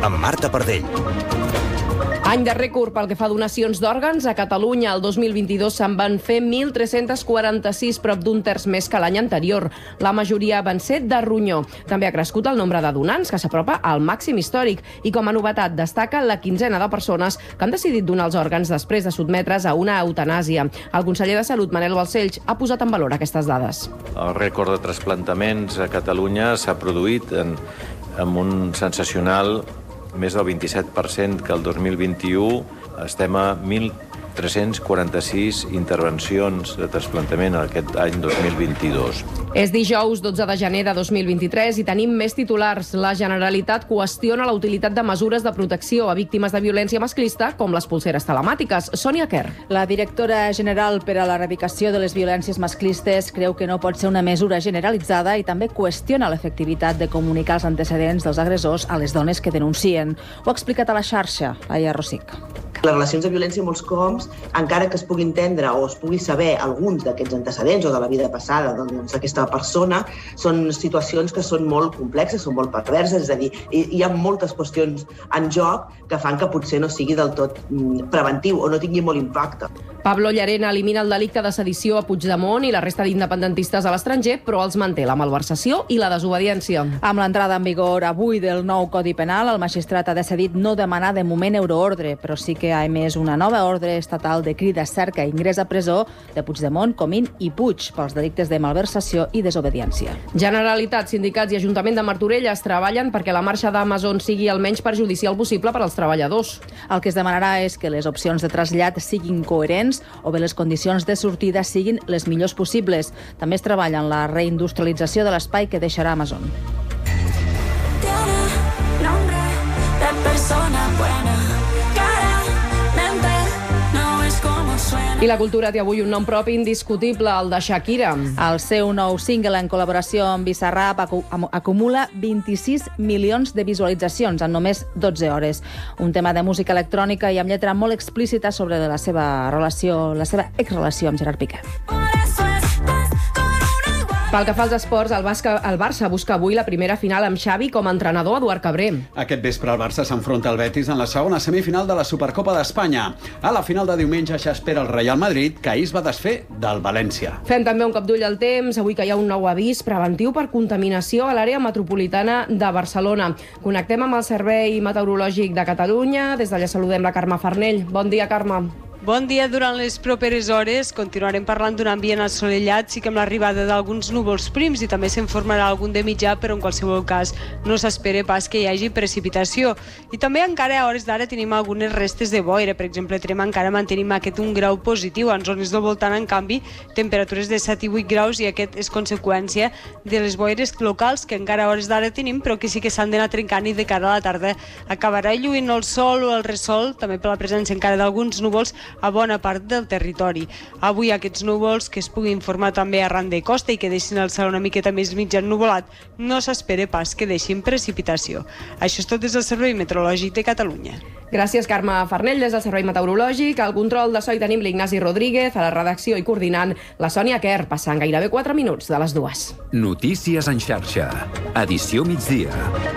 amb Marta Pardell. Any de rècord pel que fa a donacions d'òrgans. A Catalunya, el 2022 se'n van fer 1.346, prop d'un terç més que l'any anterior. La majoria van ser de ronyó. També ha crescut el nombre de donants, que s'apropa al màxim històric. I com a novetat, destaca la quinzena de persones que han decidit donar els òrgans després de sotmetre's a una eutanàsia. El conseller de Salut, Manel Balcells, ha posat en valor aquestes dades. El rècord de trasplantaments a Catalunya s'ha produït amb un sensacional més del 27% que el 2021. Estem a 1.346 intervencions de trasplantament en aquest any 2022. És dijous 12 de gener de 2023 i tenim més titulars. La Generalitat qüestiona la utilitat de mesures de protecció a víctimes de violència masclista, com les polseres telemàtiques. Sònia Quer. La directora general per a l'erradicació de les violències masclistes creu que no pot ser una mesura generalitzada i també qüestiona l'efectivitat de comunicar els antecedents dels agressors a les dones que denuncien. Ho ha explicat a la xarxa, Laia Rosic. Les relacions de violència, molts cops, encara que es pugui entendre o es pugui saber alguns d'aquests antecedents o de la vida passada d'aquesta persona, són situacions que són molt complexes, són molt perverses, és a dir, hi ha moltes qüestions en joc que fan que potser no sigui del tot preventiu o no tingui molt impacte. Pablo Llarena elimina el delicte de sedició a Puigdemont i la resta d'independentistes a l'estranger, però els manté la malversació i la desobediència. Amb l'entrada en vigor avui del nou Codi Penal, el magistrat ha decidit no demanar de moment euroordre, però sí que ha emès una nova ordre estatal de crida, cerca i ingrés a presó de Puigdemont, Comín i Puig pels delictes de malversació i desobediència. Generalitat, sindicats i Ajuntament de Martorelles treballen perquè la marxa d'Amazon sigui el menys perjudicial possible per als treballadors. El que es demanarà és que les opcions de trasllat siguin coherents o bé les condicions de sortida siguin les millors possibles. També es treballa en la reindustrialització de l'espai que deixarà Amazon. I la cultura té avui un nom propi indiscutible, el de Shakira. El seu nou single en col·laboració amb Bizarrap acumula 26 milions de visualitzacions en només 12 hores. Un tema de música electrònica i amb lletra molt explícita sobre la seva exrelació amb Gerard Piqué. Pel que fa als esports, el Barça busca avui la primera final amb Xavi com a entrenador, Eduard Cabré. Aquest vespre el Barça s'enfronta al Betis en la segona semifinal de la Supercopa d'Espanya. A la final de diumenge ja espera el Real Madrid, que ahir es va desfer del València. Fem també un cop d'ull al temps. Avui que hi ha un nou avís preventiu per contaminació a l'àrea metropolitana de Barcelona. Connectem amb el Servei Meteorològic de Catalunya. Des d'allà saludem la Carme Farnell. Bon dia, Carme. Bon dia. Durant les properes hores continuarem parlant d'un ambient assolellat, sí que amb l'arribada d'alguns núvols prims i també se'n formarà algun de mitjà, però en qualsevol cas no s'espera pas que hi hagi precipitació. I també encara a hores d'ara tenim algunes restes de boira. Per exemple, encara mantenim aquest 1 grau positiu. En zones del voltant, en canvi, temperatures de 7 i 8 graus i aquest és conseqüència de les boires locals que encara a hores d'ara tenim, però que sí que s'han d'anar trencant i de cara a la tarda acabarà lluint el sol o el ressol, també per la presència encara d'alguns núvols a bona part del territori. Avui aquests núvols que es puguin formar també arran de costa i que deixin el cel una miqueta més mig ennuvolat, no s'espera pas que deixin precipitació. Això és tot des del Servei Meteorològic de Catalunya. Gràcies, Carme Farnell, des del Servei Meteorològic. Al control de so hi tenim l'Ignasi Rodríguez, a la redacció i coordinant la Sònia Quer, passant gairebé 4 minuts de les 2. Notícies en xarxa. Edició migdia.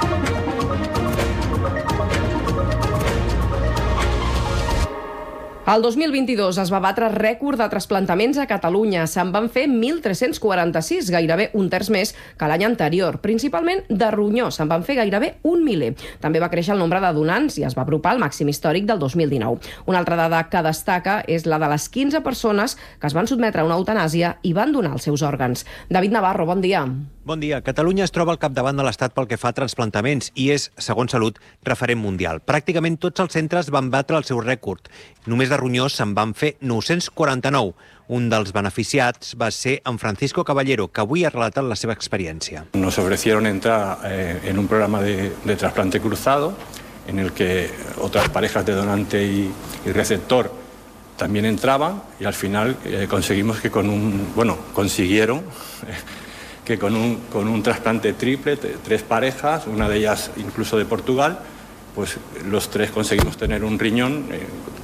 El 2022 es va batre rècord de trasplantaments a Catalunya. Se'n van fer 1.346, gairebé un terç més que l'any anterior. Principalment de ronyó, se'n van fer gairebé un miler. També va créixer el nombre de donants i es va apropar al màxim històric del 2019. Una altra dada que destaca és la de les 15 persones que es van sotmetre a una eutanàsia i van donar els seus òrgans. David Navarro, bon dia. Bon dia. Catalunya es troba al capdavant de l'Estat pel que fa a trasplantaments i és, segons Salut, referent mundial. Pràcticament tots els centres van batre el seu rècord. Només de ronyó se'n van fer 949. Un dels beneficiats va ser en Francisco Caballero, que avui ha relatat la seva experiència. Nos ofrecieron entrar en un programa de trasplante cruzado en el que otras parejas de donante y receptor también entraban y al final conseguimos que consiguieron que con un trasplante triple, 3 parejas, una de ellas incluso de Portugal, pues los 3 conseguimos tener un riñón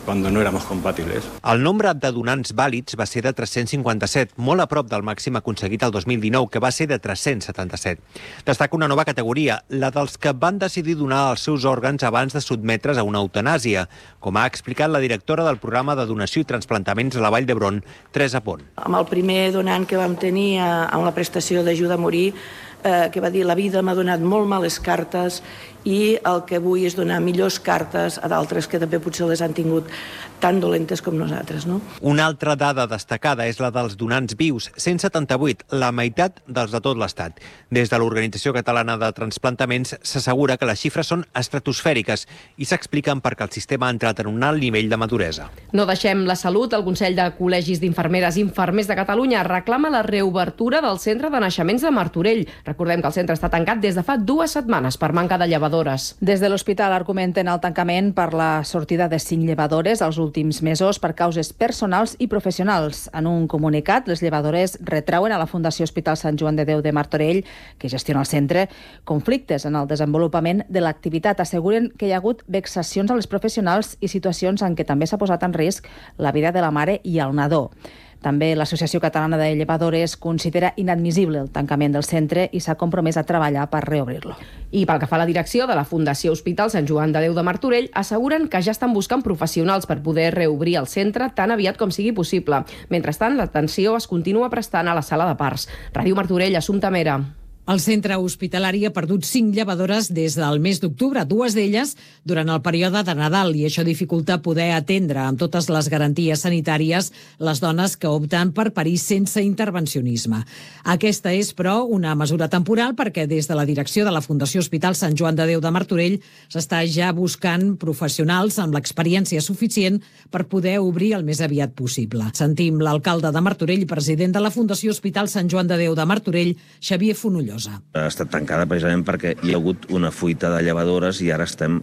cuando no éramos compatibles. El nombre de donants vàlids va ser de 357, molt a prop del màxim aconseguit el 2019, que va ser de 377. Destaca una nova categoria, la dels que van decidir donar els seus òrgans abans de sotmetre's a una eutanàsia, com ha explicat la directora del programa de donació i transplantaments a la Vall d'Hebron, Teresa Pont. Amb el primer donant que vam tenir amb la prestació d'ajuda a morir, que va dir la vida m'ha donat molt males cartes i el que vull és donar millors cartes a d'altres que també potser les han tingut tan dolentes com nosaltres, no? Una altra dada destacada és la dels donants vius, 178, la meitat dels de tot l'Estat. Des de l'Organització Catalana de Transplantaments s'assegura que les xifres són estratosfèriques i s'expliquen perquè el sistema ha entrat en un alt nivell de maduresa. No deixem la salut. El Consell de Col·legis d'Infermeres i Infermers de Catalunya reclama la reobertura del centre de naixements de Martorell. Recordem que el centre està tancat des de fa 2 setmanes per manca de llevadores. Des de l'hospital argumenten el tancament per la sortida de 5 llevadores els últims mesos per causes personals i professionals. En un comunicat, les llevadores retrauen a la Fundació Hospital Sant Joan de Déu de Martorell, que gestiona el centre, conflictes en el desenvolupament de l'activitat. Asseguren que hi ha hagut vexacions a les professionals i situacions en què també s'ha posat en risc la vida de la mare i el nadó. També l'Associació Catalana de Llevadores considera inadmissible el tancament del centre i s'ha compromès a treballar per reobrir-lo. I pel que fa a la direcció de la Fundació Hospital Sant Joan de Déu de Martorell, asseguren que ja estan buscant professionals per poder reobrir el centre tan aviat com sigui possible. Mentrestant, l'atenció es continua prestant a la sala de parts. Ràdio Martorell, Assumpta Mera. El centre hospitalari ha perdut 5 llevadores des del mes d'octubre, 2 d'elles durant el període de Nadal, i això dificulta poder atendre amb totes les garanties sanitàries les dones que opten per parir sense intervencionisme. Aquesta és, però, una mesura temporal perquè des de la direcció de la Fundació Hospital Sant Joan de Déu de Martorell s'està ja buscant professionals amb l'experiència suficient per poder obrir el més aviat possible. Sentim l'alcalde de Martorell i president de la Fundació Hospital Sant Joan de Déu de Martorell, Xavier Fonollosa. Ha estat tancada precisament perquè hi ha hagut una fuita de llevadores i ara estem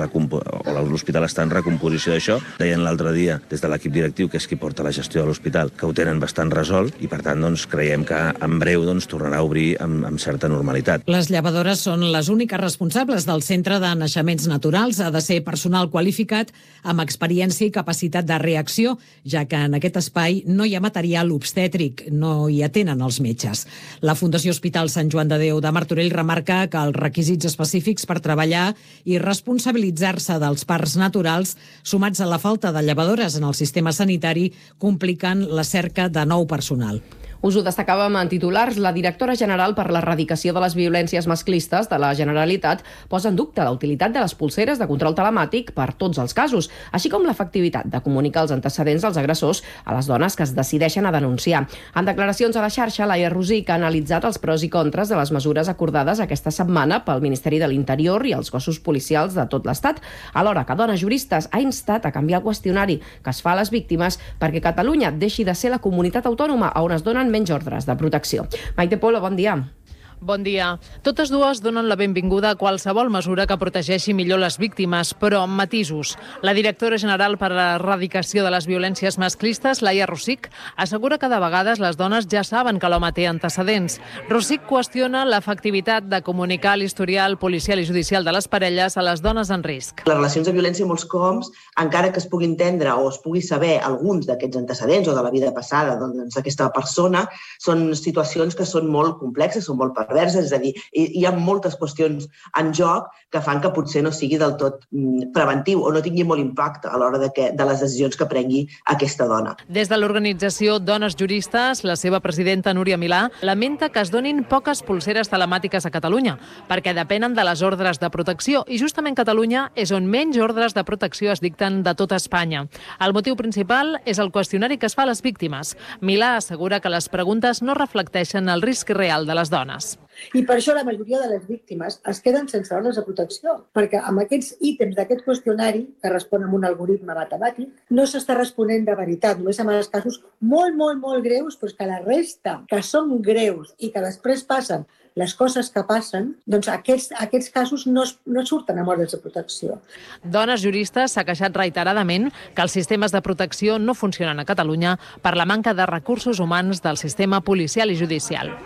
l'hospital està en recomposició d'això. Deien l'altre dia des de l'equip directiu, que és qui porta la gestió de l'hospital, que ho tenen bastant resolt i per tant creiem que en breu tornarà a obrir amb certa normalitat. Les llevadores són les úniques responsables del centre de naixements naturals. Ha de ser personal qualificat amb experiència i capacitat de reacció, ja que en aquest espai no hi ha material obstètric, no hi atenen els metges. La Fundació Hospital Sant Joan de Déu de Martorell remarca que els requisits específics per treballar i responsabilitzar-se dels parts naturals, sumats a la falta de llevadores en el sistema sanitari, compliquen la cerca de nou personal. Us ho destacàvem en titulars. La directora general per l'erradicació de les violències masclistes de la Generalitat posa en dubte la utilitat de les pulseres de control telemàtic per tots els casos, així com l'efectivitat de comunicar els antecedents dels agressors a les dones que es decideixen a denunciar. En declaracions a la xarxa, Laia Rosic ha analitzat els pros i contres de les mesures acordades aquesta setmana pel Ministeri de l'Interior i els cossos policials de tot l'Estat, alhora que Dones Juristes ha instat a canviar el qüestionari que es fa a les víctimes perquè Catalunya deixi de ser la comunitat autònoma on es donen menys ordres de protecció. Maite Polo, bon dia. Bon dia. Totes dues donen la benvinguda a qualsevol mesura que protegeixi millor les víctimes, però amb matisos. La directora general per a l'erradicació de les violències masclistes, Laia Rosic, assegura que de vegades les dones ja saben que l'home té antecedents. Rosic qüestiona l'efectivitat de comunicar l'historial policial i judicial de les parelles a les dones en risc. Les relacions de violència molts cops, encara que es pugui entendre o es pugui saber alguns d'aquests antecedents o de la vida passada d'aquesta persona, són situacions que són molt complexes, són molt perverses, és a dir, hi ha moltes qüestions en joc que fan que potser no sigui del tot preventiu o no tingui molt impacte a l'hora de les decisions que prengui aquesta dona. Des de l'organització Dones Juristes, la seva presidenta Núria Milà lamenta que es donin poques pulseres telemàtiques a Catalunya, perquè depenen de les ordres de protecció i justament Catalunya és on menys ordres de protecció es dicten de tota Espanya. El motiu principal és el qüestionari que es fa a les víctimes. Milà assegura que les preguntes no reflecteixen el risc real de les dones. I per això la majoria de les víctimes es queden sense ordres de protecció, perquè amb aquests ítems d'aquest qüestionari, que respon amb un algoritme matemàtic, no s'està responent de veritat, només en els casos molt, molt, molt greus, però és que la resta, que són greus i que després passen les coses que passen, doncs aquests casos no surten amb ordres de protecció. Dones Juristes s'ha queixat reiteradament que els sistemes de protecció no funcionen a Catalunya per la manca de recursos humans del sistema policial i judicial.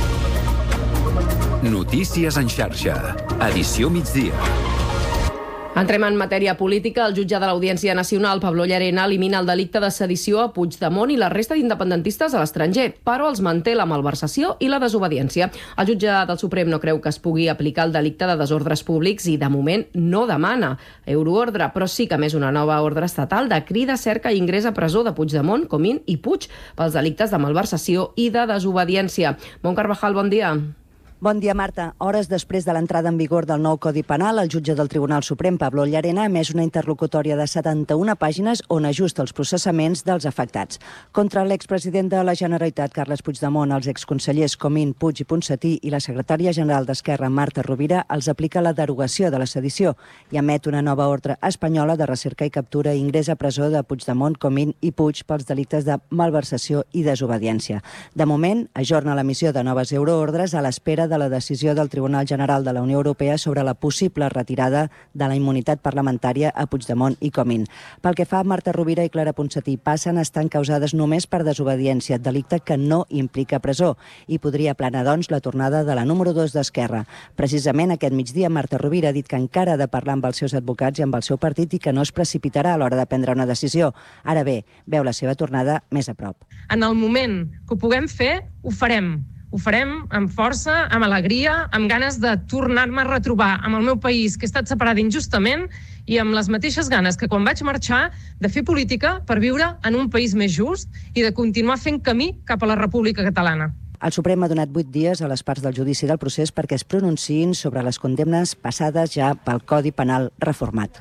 Notícies en xarxa. Edició migdia. Entrem en matèria política. El jutge de l'Audiència Nacional, Pablo Llarena, elimina el delicte de sedició a Puigdemont i la resta d'independentistes a l'estranger, però els manté la malversació i la desobediència. El jutge del Suprem no creu que es pugui aplicar el delicte de desordres públics i, de moment, no demana euroordre, però sí que més una nova ordre estatal de crida, cerca i ingrés a presó de Puigdemont, Comín i Puig pels delictes de malversació i de desobediència. Bon Carvajal, bon dia. Bon dia, Marta. Hores després de l'entrada en vigor del nou Codi Penal, el jutge del Tribunal Suprem, Pablo Llarena, ha emès una interlocutòria de 71 pàgines on ajusta els processaments dels afectats. Contra l'expresident de la Generalitat, Carles Puigdemont, els exconsellers Comín, Puig i Ponsatí i la secretària general d'Esquerra, Marta Rovira, els aplica la derogació de la sedició i emet una nova ordre espanyola de recerca i captura i ingrés a presó de Puigdemont, Comín i Puig pels delictes de malversació i desobediència. De moment, ajorna l'emissió de noves euroordres a l'espera de la decisió del Tribunal General de la Unió Europea sobre la possible retirada de la immunitat parlamentària a Puigdemont i Comín. Pel que fa a Marta Rovira i Clara Ponsatí, passen a estar encausades només per desobediència, delicte que no implica presó, i podria planar, doncs, la tornada de la número 2 d'Esquerra. Precisament aquest migdia, Marta Rovira ha dit que encara ha de parlar amb els seus advocats i amb el seu partit i que no es precipitarà a l'hora de prendre una decisió. Ara bé, veu la seva tornada més a prop. En el moment que ho puguem fer, ho farem. Ho farem amb força, amb alegria, amb ganes de tornar-me a retrobar amb el meu país, que he estat separada injustament, i amb les mateixes ganes que quan vaig marxar de fer política per viure en un país més just i de continuar fent camí cap a la República Catalana. El Suprem ha donat 8 dies a les parts del judici del procés perquè es pronunciïn sobre les condemnes passades ja pel Codi Penal reformat.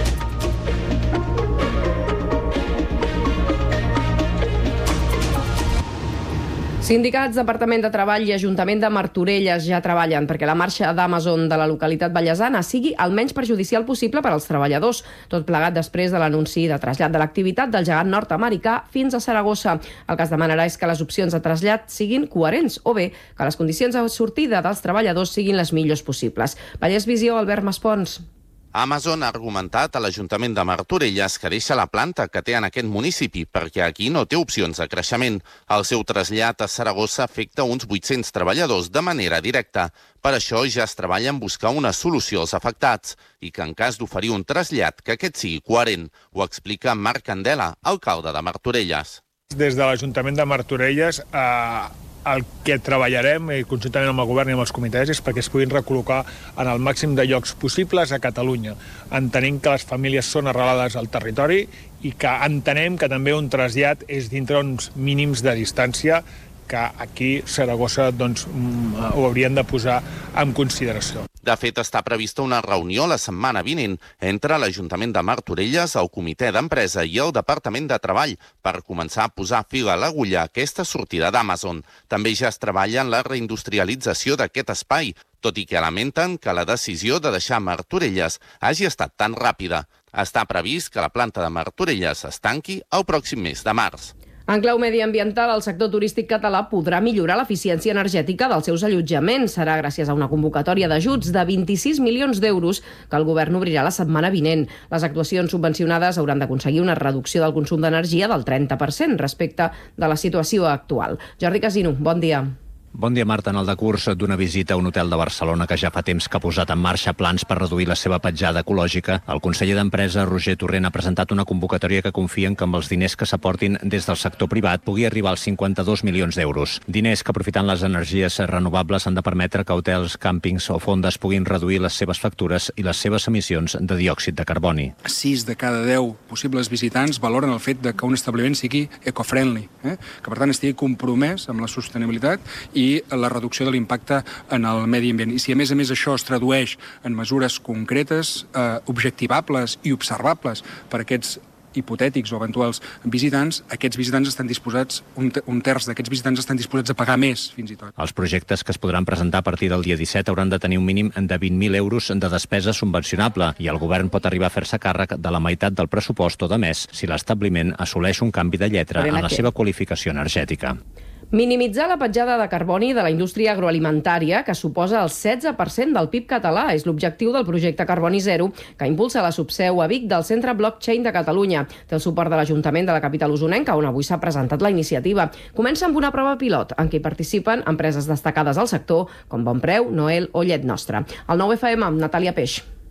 Sindicats, Departament de Treball i Ajuntament de Martorelles ja treballen perquè la marxa d'Amazon de la localitat vallesana sigui el menys perjudicial possible per als treballadors, tot plegat després de l'anunci de trasllat de l'activitat del gegant nord-americà fins a Saragossa. El que es demanarà és que les opcions de trasllat siguin coherents o bé que les condicions de sortida dels treballadors siguin les millors possibles. Vallès Visió, Albert Maspons. Amazon ha argumentat a l'Ajuntament de Martorelles que deixa la planta que té en aquest municipi perquè aquí no té opcions de creixement. El seu trasllat a Saragossa afecta uns 800 treballadors de manera directa. Per això ja es treballa en buscar una solució als afectats i que en cas d'oferir un trasllat que aquest sigui coherent. Ho explica Marc Candela, alcalde de Martorelles. Des de l'Ajuntament de Martorelles el que treballarem conjuntament amb el govern i amb els comitès és perquè es puguin recol·locar en el màxim de llocs possibles a Catalunya, entenent que les famílies són arrelades al territori i que entenem que també un trasllat és dintre uns mínims de distància que aquí Saragossa ho haurien de posar en consideració. De fet, està prevista una reunió la setmana vinent entre l'Ajuntament de Martorelles, el Comitè d'Empresa i el Departament de Treball per començar a posar fil a l'agulla a aquesta sortida d'Amazon. També ja es treballa en la reindustrialització d'aquest espai, tot i que lamenten que la decisió de deixar Martorelles hagi estat tan ràpida. Està previst que la planta de Martorelles es tanqui el pròxim mes de març. En clau mediambiental, el sector turístic català podrà millorar l'eficiència energètica dels seus allotjaments. Serà gràcies a una convocatòria d'ajuts de 26 milions d'euros que el govern obrirà la setmana vinent. Les actuacions subvencionades hauran d'aconseguir una reducció del consum d'energia del 30% respecte de la situació actual. Jordi Casino, bon dia. Bon dia, Marta. En el decurs d'una visita a un hotel de Barcelona que ja fa temps que ha posat en marxa plans per reduir la seva petjada ecològica, el conseller d'Empresa, Roger Torrent, ha presentat una convocatòria que confien que amb els diners que s'aportin des del sector privat pugui arribar als 52 milions d'euros. Diners que, aprofitant les energies renovables, han de permetre que hotels, càmpings o fondes puguin reduir les seves factures i les seves emissions de diòxid de carboni. 6 de cada 10 possibles visitants valoren el fet de que un establiment sigui eco-friendly, que per tant estigui compromès amb la sostenibilitat i la reducció de l'impacte en el medi ambient. I si a més això es tradueix en mesures concretes, objectivables i observables per aquests hipotètics o eventuals visitants, aquests visitants estan disposats, un terç d'aquests visitants estan disposats a pagar més, fins i tot. Els projectes que es podran presentar a partir del dia 17 hauran de tenir un mínim de 20.000 euros de despesa subvencionable i el govern pot arribar a fer-se càrrec de la meitat del pressupost o de més si l'establiment assoleix un canvi de lletra en la seva qualificació energètica. Minimitzar la petjada de carboni de la indústria agroalimentària, que suposa el 16% del PIB català, és l'objectiu del projecte Carboni Zero, que impulsa la subseu a Vic del Centre Blockchain de Catalunya. Té el suport de l'Ajuntament de la capital usonenca, on avui s'ha presentat la iniciativa. Comença amb una prova pilot, en què hi participen empreses destacades al sector, com Bonpreu, Noel o Llet Nostra. El 9FM, amb Natàlia Peix.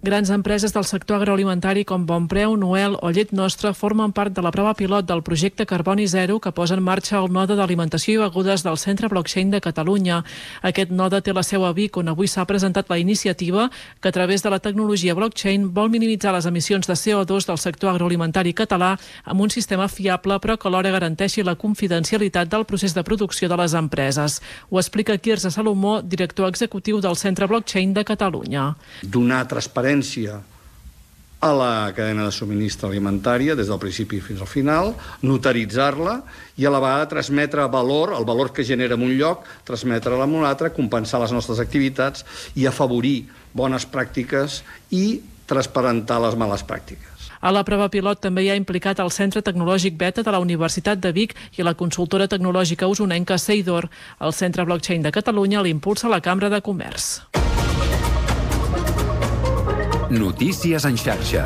Grans empreses del sector agroalimentari com Bonpreu, Noel o Llet Nostra formen part de la prova pilot del projecte Carboni Zero que posa en marxa el node d'alimentació i begudes del Centre Blockchain de Catalunya. Aquest node té la seu a Vic, on avui s'ha presentat la iniciativa que a través de la tecnologia blockchain vol minimitzar les emissions de CO2 del sector agroalimentari català amb un sistema fiable però que alhora garanteixi la confidencialitat del procés de producció de les empreses. Ho explica Quirze Salomó, director executiu del Centre Blockchain de Catalunya. Donar transparència a la cadena de subministre alimentària des del principi fins al final, notaritzar-la i a la vegada transmetre valor, el valor que genera en un lloc, transmetre-la en un altre, compensar les nostres activitats i afavorir bones pràctiques i transparentar les males pràctiques. A la prova pilot també hi ha implicat el Centre Tecnològic Beta de la Universitat de Vic i la consultora tecnològica usonenca Seidor. El Centre Blockchain de Catalunya l'impulsa la Cambra de Comerç. Notícies en xarxa.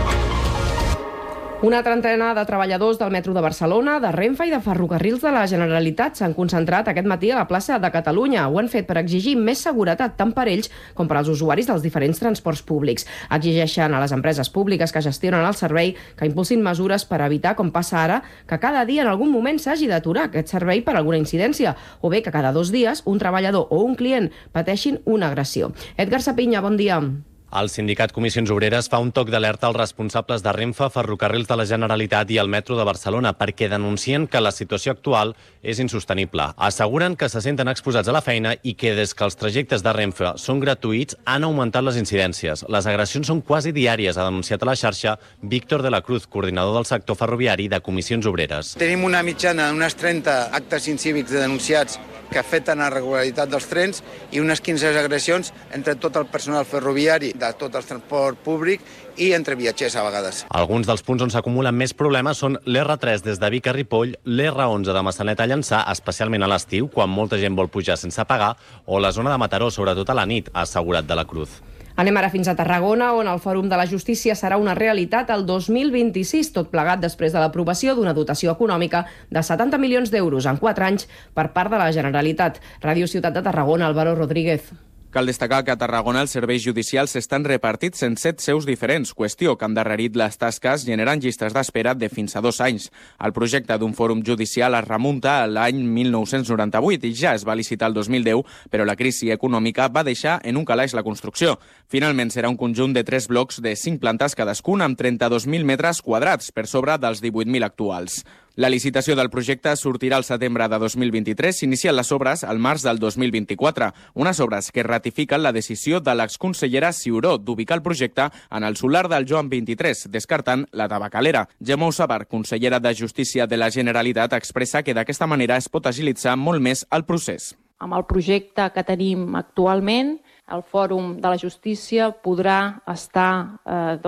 Una trentena de treballadors del metro de Barcelona, de Renfe i de Ferrocarrils de la Generalitat s'han concentrat aquest matí a la plaça de Catalunya. Ho han fet per exigir més seguretat tant per ells com per als usuaris dels diferents transports públics. Exigeixen a les empreses públiques que gestionen el servei que impulsin mesures per evitar, com passa ara, que cada dia en algun moment s'hagi d'aturar aquest servei per alguna incidència, o bé que cada 2 dies un treballador o un client pateixin una agressió. Edgar Sapinya, bon dia. El sindicat Comissions Obreres fa un toc d'alerta als responsables de Renfe, Ferrocarrils de la Generalitat i el metro de Barcelona perquè denuncien que la situació actual és insostenible. Asseguren que se senten exposats a la feina i que des que els trajectes de Renfe són gratuïts han augmentat les incidències. Les agressions són quasi diàries, ha denunciat a la xarxa Víctor de la Cruz, coordinador del sector ferroviari de Comissions Obreres. Tenim una mitjana d'unes 30 actes incívics de denunciats que afecten la regularitat dels trens i unes 15 agressions entre tot el personal ferroviari de tot el transport públic i entre viatgers a vegades. Alguns dels punts on s'acumulen més problemes són l'R3 des de Vic a Ripoll, l'R11 de Massanet a Llançà, especialment a l'estiu, quan molta gent vol pujar sense pagar, o la zona de Mataró, sobretot a la nit, ha assegurat de la Cruz. Anem ara fins a Tarragona, on el Fòrum de la Justícia serà una realitat el 2026, tot plegat després de l'aprovació d'una dotació econòmica de 70 milions d'euros en 4 anys per part de la Generalitat. Ràdio Ciutat de Tarragona, Álvaro Rodríguez. Cal destacar que a Tarragona els serveis judicials estan repartits en 7 seus diferents, qüestió que ha endarrerit les tasques generant llistes d'espera de fins a 2 anys. El projecte d'un fòrum judicial es remunta a l'any 1998 i ja es va licitar el 2010, però la crisi econòmica va deixar en un calaix la construcció. Finalment serà un conjunt de 3 blocs de 5 plantes cadascun amb 32.000 metres quadrats, per sobre dels 18.000 actuals. La licitació del projecte sortirà al setembre de 2023, s'inician les obres al març del 2024, unes obres que ratifiquen la decisió de l'exconsellera Ciuró d'ubicar el projecte en el solar del Joan 23, descartant la tabacalera. Gemma Sabar, consellera de Justícia de la Generalitat, expressa que d'aquesta manera es pot agilitzar molt més el procés. Amb el projecte que tenim actualment, el Fòrum de la Justícia podrà estar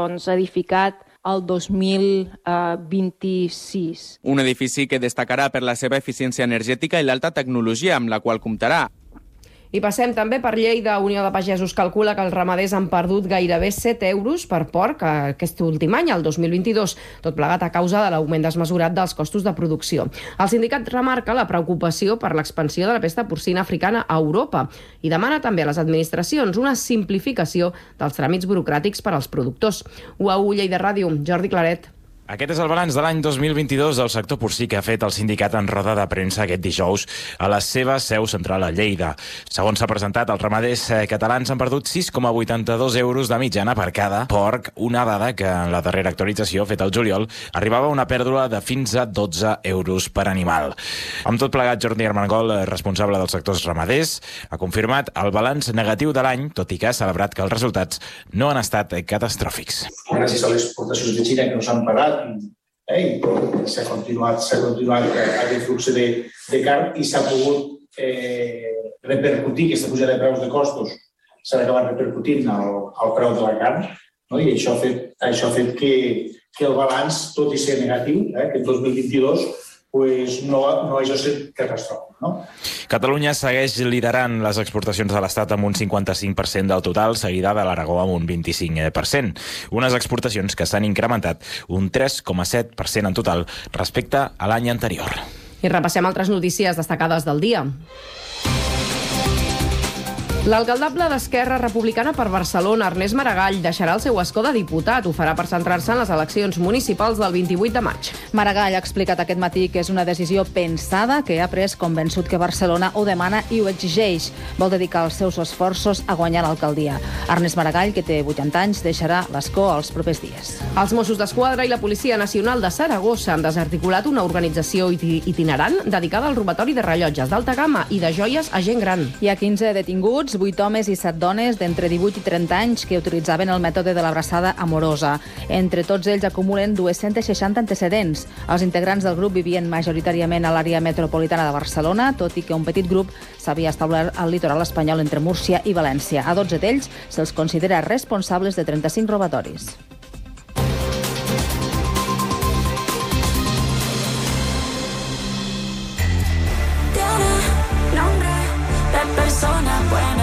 edificat el 2026. Un edifici que destacarà per la seva eficiència energètica i l'alta tecnologia amb la qual comptarà. I passem també per Lleida. Unió de Pagesos calcula que els ramaders han perdut gairebé 7 euros per porc aquest últim any, el 2022, tot plegat a causa de l'augment desmesurat dels costos de producció. El sindicat remarca la preocupació per l'expansió de la pesta porcina africana a Europa i demana també a les administracions una simplificació dels tràmits burocràtics per als productors. UAU Lleida Ràdio, Jordi Claret. Aquest és el balanç de l'any 2022 del sector porcí que ha fet el sindicat en roda de premsa aquest dijous a la seva seu central a Lleida. Segons s'ha presentat, els ramaders catalans han perdut 6,82 euros de mitjana per cada porc, una dada que en la darrera actualització feta al juliol arribava a una pèrdua de fins a 12 euros per animal. Amb tot plegat, Jordi Armengol, responsable dels sectors ramaders, ha confirmat el balanç negatiu de l'any, tot i que ha celebrat que els resultats no han estat catastròfics. Gràcies a les exportacions de Xina que no s'han parat, i s'ha continuat aquest flux de carn i s'ha pogut repercutir aquesta pujada de preus de costos, s'ha acabat repercutint al preu de la carn, i això ha fet que el balanç, tot i ser negatiu, que el 2022 no hagi estat catastròfic. Catalunya segueix liderant les exportacions de l'Estat amb un 55% del total, seguida de l'Aragó amb un 25%. Unes exportacions que s'han incrementat un 3,7% en total respecte a l'any anterior. I repassem altres notícies destacades del dia. L'alcaldable d'Esquerra Republicana per Barcelona, Ernest Maragall, deixarà el seu escó de diputat. Ho farà per centrar-se en les eleccions municipals del 28 de maig. Maragall ha explicat aquest matí que és una decisió pensada, que ha pres convençut que Barcelona ho demana i ho exigeix. Vol dedicar els seus esforços a guanyar l'alcaldia. Ernest Maragall, que té 80 anys, deixarà l'escó els propers dies. Els Mossos d'Esquadra i la Policia Nacional de Saragossa han desarticulat una organització itinerant dedicada al robatori de rellotges d'alta gamma i de joies a gent gran. Hi ha 15 detinguts, 8 homes i 7 dones d'entre 18 i 30 anys que utilitzaven el mètode de l'abraçada amorosa. Entre tots ells acumulen 260 antecedents. Els integrants del grup vivien majoritàriament a l'àrea metropolitana de Barcelona, tot i que un petit grup s'havia establert al litoral espanyol entre Múrcia i València. A 12 d'ells se'ls considera responsables de 35 robatoris. Persona buena,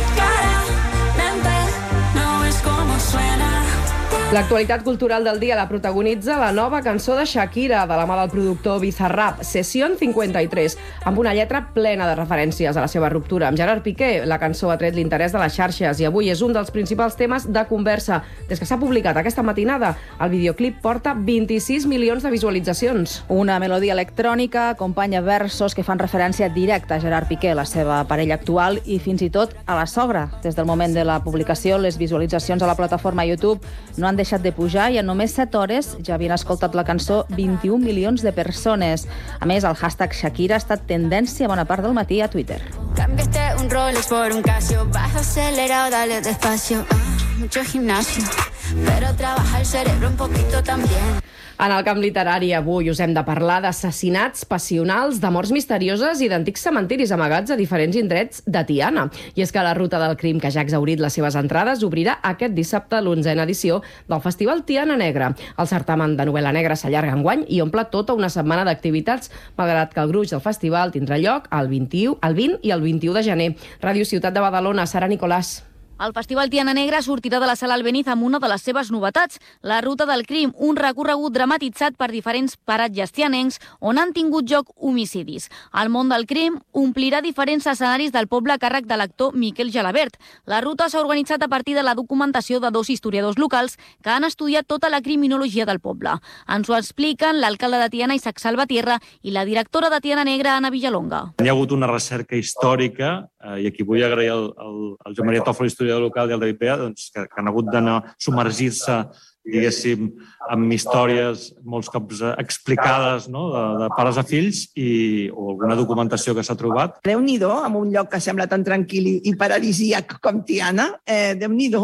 claramente no es como suena. L'actualitat cultural del dia la protagonitza la nova cançó de Shakira, de la mà del productor Bizarrap, Session 53, amb una lletra plena de referències a la seva ruptura amb Gerard Piqué. La cançó ha tret l'interès de les xarxes i avui és un dels principals temes de conversa. Des que s'ha publicat aquesta matinada, el videoclip porta 26 milions de visualitzacions. Una melodia electrònica acompanya versos que fan referència directa a Gerard Piqué, la seva parella actual, i fins i tot a la sogra. Des del moment de la publicació, les visualitzacions a la plataforma YouTube no han deixat de pujar i en només 7 hores ja havien escoltat la cançó 21 milions de persones. A més, el hashtag Shakira ha estat tendència bona part del matí a Twitter. Cambiaste un Rolex por un Casio, bajo acelerado, dale despacio, mucho gimnasio, pero trabaja el cerebro un poquito también. En el camp literari avui us hem de parlar d'assassinats passionals, de morts misterioses i d'antics cementiris amagats a diferents indrets de Tiana. I és que la ruta del crim, que ja ha exhaurit les seves entrades, obrirà aquest dissabte l'11a edició del Festival Tiana Negra. El certamen de novel·la negra s'allarga enguany i omple tota una setmana d'activitats, malgrat que el gruix del festival tindrà lloc el 20 i el 21 de gener. Ràdio Ciutat de Badalona, Sara Nicolàs. El Festival Tiana Negra sortirà de la Sala Albéniz amb una de les seves novetats, la Ruta del Crim, un recorregut dramatitzat per diferents paratges tianencs on han tingut lloc homicidis. El món del crim omplirà diferents escenaris del poble a càrrec de l'actor Miquel Gelabert. La ruta s'ha organitzat a partir de la documentació de 2 historiadors locals que han estudiat tota la criminologia del poble. Ens ho expliquen l'alcalde de Tiana, Isaac Salvatierra, i la directora de Tiana Negra, Anna Villalonga. Hi ha hagut una recerca històrica i aquí vull agrair al Joan Maria Tòfol, historiador local, i al David Bea, que han hagut d'anar a submergir-se, diguéssim, amb històries molts cops explicades, no?, de pares a fills o alguna documentació que s'ha trobat. Déu-n'hi-do, en un lloc que sembla tan tranquil i paradisíac com Tiana, Déu-n'hi-do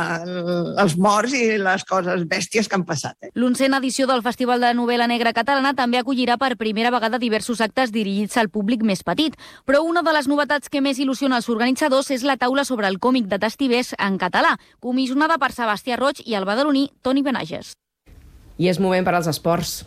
els morts i les coses bèsties que han passat. L'11a edició del Festival de Novel·la Negra Catalana també acollirà per primera vegada diversos actes dirigits al públic més petit, però una de les novetats que més il·lusiona els organitzadors és la taula sobre el còmic de Testibés en català, comissionada per Sebastià Roig i el badaloní Toni Benages. I és moment per als esports.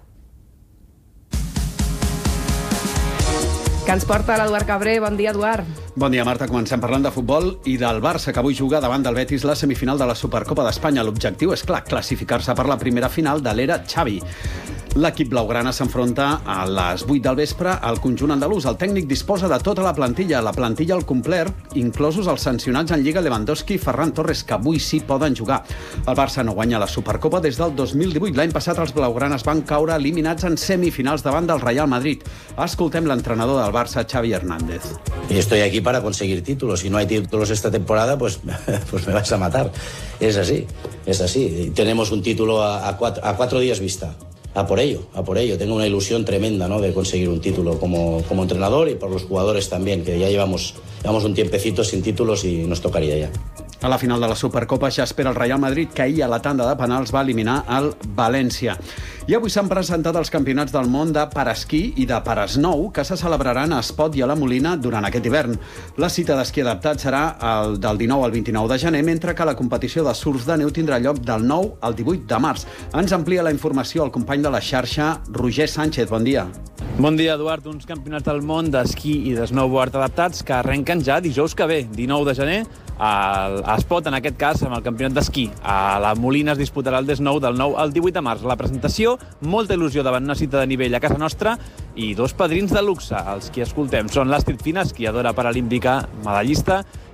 Que ens porta l'Eduard Cabré. Bon dia, Eduard. Bon dia, Marta. Comencem parlant de futbol i del Barça, que avui juga davant del Betis la semifinal de la Supercopa d'Espanya. L'objectiu és clar, classificar-se per la primera final de l'era Xavi. L'equip blaugrana s'enfronta a les 8 del vespre al conjunt andalús. El tècnic disposa de tota la plantilla al complet, inclosos els sancionats en Lliga Lewandowski i Ferran Torres, que avui sí poden jugar. El Barça no guanya la Supercopa des del 2018. L'any passat els blaugranes van caure eliminats en semifinals davant del Real Madrid. Escoltem l'entrenador del Barça, Xavi Hernández. Y estoy aquí para conseguir títulos. Si no hay títulos esta temporada, pues me vais a matar. Es así, es así. Tenemos un título a 4 días vista. A por ello. Tengo una ilusión tremenda, ¿no?, de conseguir un título como entrenador y por los jugadores también, que ya llevamos un tiempecito sin títulos y nos tocaría ya. A la final de la Supercopa ja espera el Real Madrid, que ahir a la tanda de penals va eliminar el València. I avui s'han presentat els campionats del món de paraesquí i de parasnou, que se celebraran a Espot i a la Molina durant aquest hivern. La cita d'esquí adaptat serà del 19 al 29 de gener, mentre que la competició de surf de neu tindrà lloc del 9 al 18 de març. Ens amplia la informació el company de la xarxa, Roger Sánchez. Bon dia. Bon dia, Eduard. Uns campionats del món d'esquí i de snowboard adaptats que arrenquen ja dijous que ve, 19 de gener, a Espot, en aquest cas, amb el campionat d'esquí. A la Molina es disputarà el D9 del 9 al 18 de març. La presentació, molta il·lusió davant una cita de nivell a casa nostra i 2 padrins de luxe. Els qui escoltem són l'Astrid Fina, esquiadora paralímpica, medallista,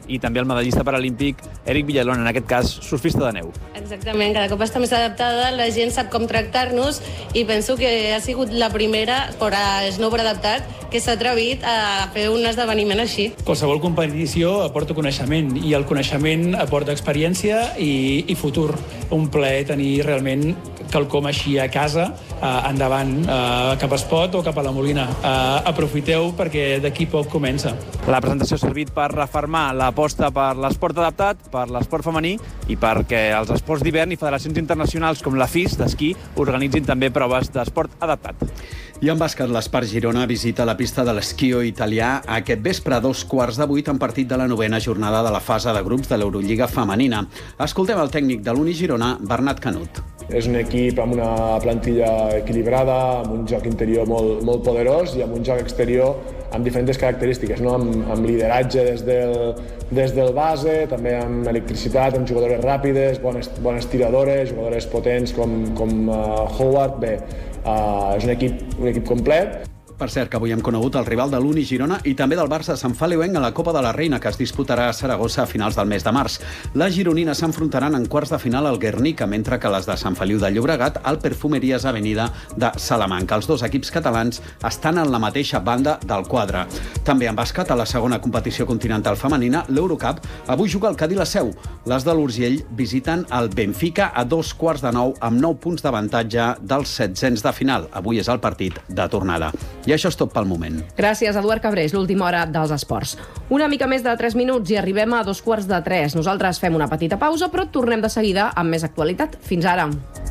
i també el medallista paralímpic Eric Villalón, en aquest cas surfista de neu. Exactament, cada cop està més adaptada, la gent sap com tractar-nos i penso que ha sigut la primera per a snowboard adaptat que s'ha atrevit a fer un esdeveniment així. Qualsevol competició aporta coneixement i el coneixement aporta experiència i futur. Un plaer tenir realment quelcom així a casa, endavant, cap a Espot o cap a la Molina. Aprofiteu perquè d'aquí poc comença. La presentació ha servit per refermar l'aposta per l'esport adaptat, per l'esport femení i perquè els esports d'hivern i federacions internacionals com la FIS d'esquí organitzin també proves d'esport adaptat. I en bàsquet, l'Espart Girona visita la pista de l'esquió italià aquest vespre a 7:15 en partit de la 9ª jornada de la fase de grups de l'Eurolliga femenina. Escoltem el tècnic de l'Uni Girona, Bernat Canut. És un equip amb una plantilla equilibrada, amb un joc interior molt poderós i amb un joc exterior amb diferents característiques, no? amb lideratge des del base, també amb electricitat, amb jugadores ràpides, bones tiradores, jugadores potents com Howard. Bé, és un equip complet. Per cert, que avui hem conegut el rival de l'Uni Girona i també del Barça Sant Feliuenc a la Copa de la Reina, que es disputarà a Saragossa a finals del mes de març. Les gironines s'enfrontaran en quarts de final al Guernica, mentre que les de Sant Feliu de Llobregat al Perfumeries Avenida de Salamanca. Els dos equips catalans estan en la mateixa banda del quadre. També en bàsquet, a la segona competició continental femenina, l'Eurocup, avui juga el Cadí la Seu. Les de l'Urgell visiten el Benfica a 8:45 amb 9 punts d'avantatge dels 700 de final. Avui és el partit de tornada. I això és tot pel moment. Gràcies, Eduard Cabrés, l'última hora dels esports. Una mica més de 3 minuts i arribem a 2:15. Nosaltres fem una petita pausa, però tornem de seguida amb més actualitat. Fins ara.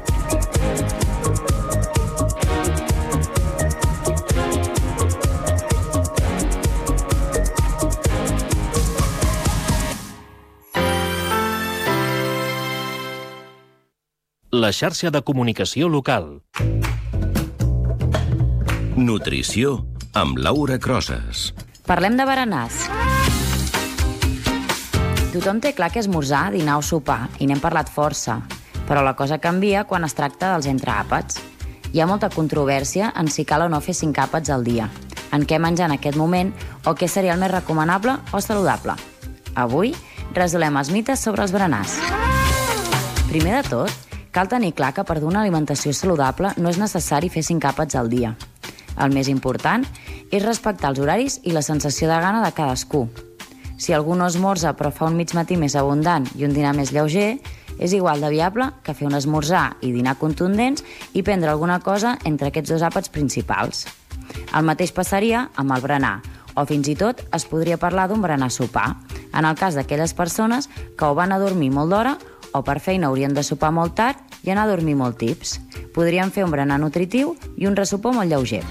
La xarxa de comunicació local. Nutrició amb Laura Crosas. Parlem de berenars. Tothom té clar que esmorzar, dinar o sopar, i n'hem parlat força, però la cosa canvia quan es tracta dels entreàpats. Hi ha molta controvèrsia en si cal o no fer 5 àpats al dia, en què menjar en aquest moment o què seria el més recomanable o saludable. Avui resolem els mites sobre els berenars. Primer de tot, cal tenir clar que per dur una alimentació saludable no és necessari fer 5 àpats al dia. El més important és respectar els horaris i la sensació de gana de cadascú. Si algú no esmorza però fa un mig matí més abundant i un dinar més lleuger, és igual de viable que fer un esmorzar i dinar contundents i prendre alguna cosa entre aquests 2 àpats principals. El mateix passaria amb el berenar, o fins i tot es podria parlar d'un berenar-sopar, en el cas d'aquelles persones que o van a dormir molt d'hora o per feina haurien de sopar molt tard i anar a dormir molt tips. Podrien fer un berenar nutritiu i un ressopar molt lleuger.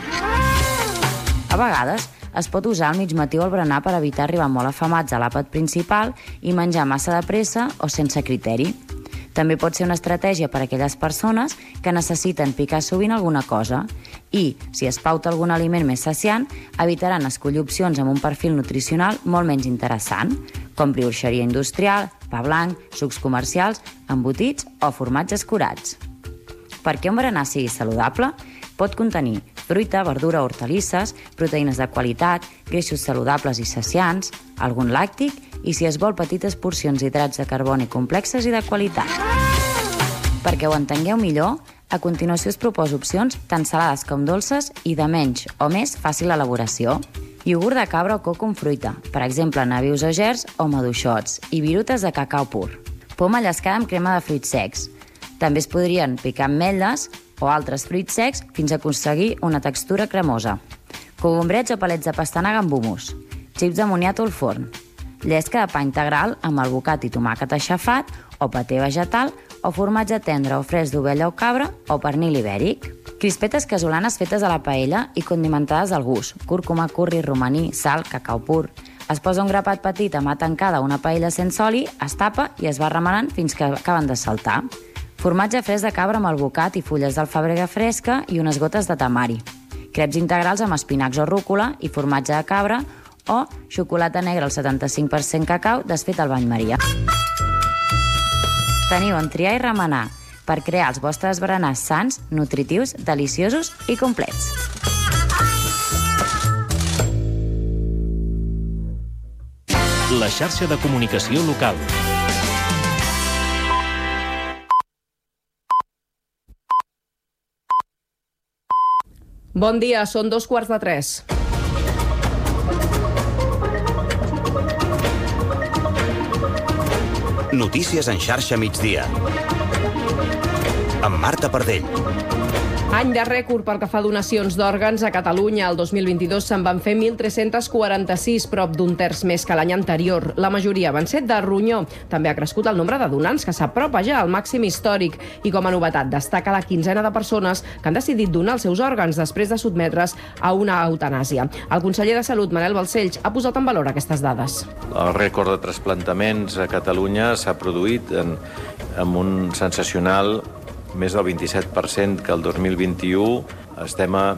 A vegades es pot usar al mig matí o al berenar per evitar arribar molt afamats a l'àpat principal i menjar massa de pressa o sense criteri. També pot ser una estratègia per a aquelles persones que necessiten picar sovint alguna cosa i, si es pauta algun aliment més saciant, evitaran escollir opcions amb un perfil nutricional molt menys interessant, com brioixeria industrial, pa blanc, sucs comercials, embotits o formatges curats. Perquè un berenar sigui saludable, pot contenir fruita, verdura, hortalisses, proteïnes de qualitat, greixos saludables i saciants, algun làctic i, si es vol, petites porcions d'hidrats de carboni complexes i de qualitat. Perquè ho entengueu millor, a continuació us proposo opcions tant salades com dolces i de menys o més fàcil elaboració. Iogurt de cabra o coco amb fruita, per exemple, nabius o gerds o maduixots, i virutes de cacau pur. Poma llescada amb crema de fruits secs. També es podrien picar ametlles o altres fruits secs fins a aconseguir una textura cremosa. Cogombrets o palets de pastanaga amb humus. Xips de moniato al forn. Llesca de pa integral amb albocat i tomàquet aixafat o paté vegetal o formatge tendre o fresc d'ovella o cabra o pernil ibèric. Crispetes casolanes fetes a la paella i condimentades al gust. Cúrcuma, curri, romaní, sal, cacau pur. Es posa un grapat petit a mà tancada a una paella sense oli, es tapa i es va remenant fins que acaben de saltar. Formatge fresc de cabra amb albocat i fulles d'alfàbrega fresca i unes gotes de tamari. Creps integrals amb espinacs o rúcula i formatge de cabra o xocolata negra al 75% cacau desfet al bany maria. Teniu en triar i remenar per crear els vostres berenars sants, nutritius, deliciosos i complets. La xarxa de comunicació local. Bon dia, són 2:15. Notícies en xarxa migdia. Amb Marta Pardell. Any de rècord pel que fa a donacions d'òrgans a Catalunya. El 2022 se'n van fer 1.346, prop d'un terç més que l'any anterior. La majoria van ser de ronyó. També ha crescut el nombre de donants, que s'apropa ja al màxim històric. I com a novetat, destaca la quinzena de persones que han decidit donar els seus òrgans després de sotmetre's a una eutanàsia. El conseller de Salut, Manel Balcells, ha posat en valor aquestes dades. El rècord de trasplantaments a Catalunya s'ha produït amb un sensacional més del 27% que el 2021. Estem a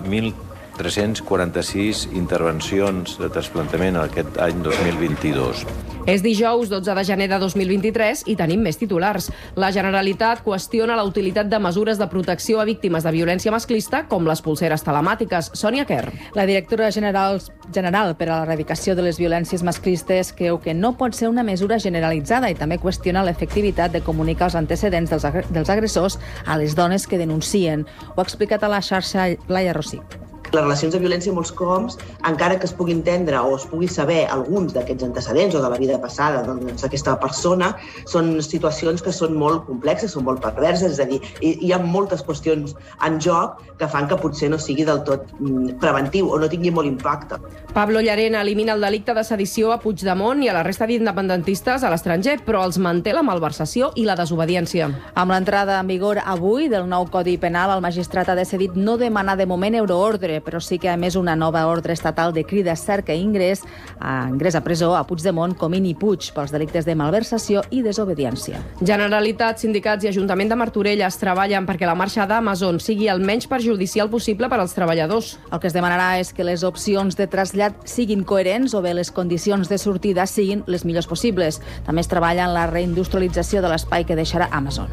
1.346 intervencions de trasplantament aquest any 2022. És dijous 12 de gener de 2023 i tenim més titulars. La Generalitat qüestiona la utilitat de mesures de protecció a víctimes de violència masclista, com les pulseres telemàtiques. Sònia Quer. La directora general per a l'erradicació de les violències masclistes creu que no pot ser una mesura generalitzada i també qüestiona l'efectivitat de comunicar els antecedents dels agressors a les dones que denuncien. Ho ha explicat a la xarxa Laia Rosic. Les relacions de violència, molts cops, encara que es pugui entendre o es pugui saber alguns d'aquests antecedents o de la vida passada d'aquesta persona, són situacions que són molt complexes, són molt perverses, és a dir, hi ha moltes qüestions en joc que fan que potser no sigui del tot preventiu o no tingui molt impacte. Pablo Llarena elimina el delicte de sedició a Puigdemont i a la resta d'independentistes a l'estranger, però els manté la malversació i la desobediència. Amb l'entrada en vigor avui del nou Codi Penal, el magistrat ha decidit no demanar de moment euroordre, però sí que, a més, una nova ordre estatal de crida, cerca i ingrés a presó a Puigdemont, Comín i Puig pels delictes de malversació i desobediència. Generalitat, sindicats i Ajuntament de Martorelles treballen perquè la marxa d'Amazon sigui el menys perjudicial possible per als treballadors. El que es demanarà és que les opcions de trasllat siguin coherents o bé les condicions de sortida siguin les millors possibles. També es treballa en la reindustrialització de l'espai que deixarà Amazon.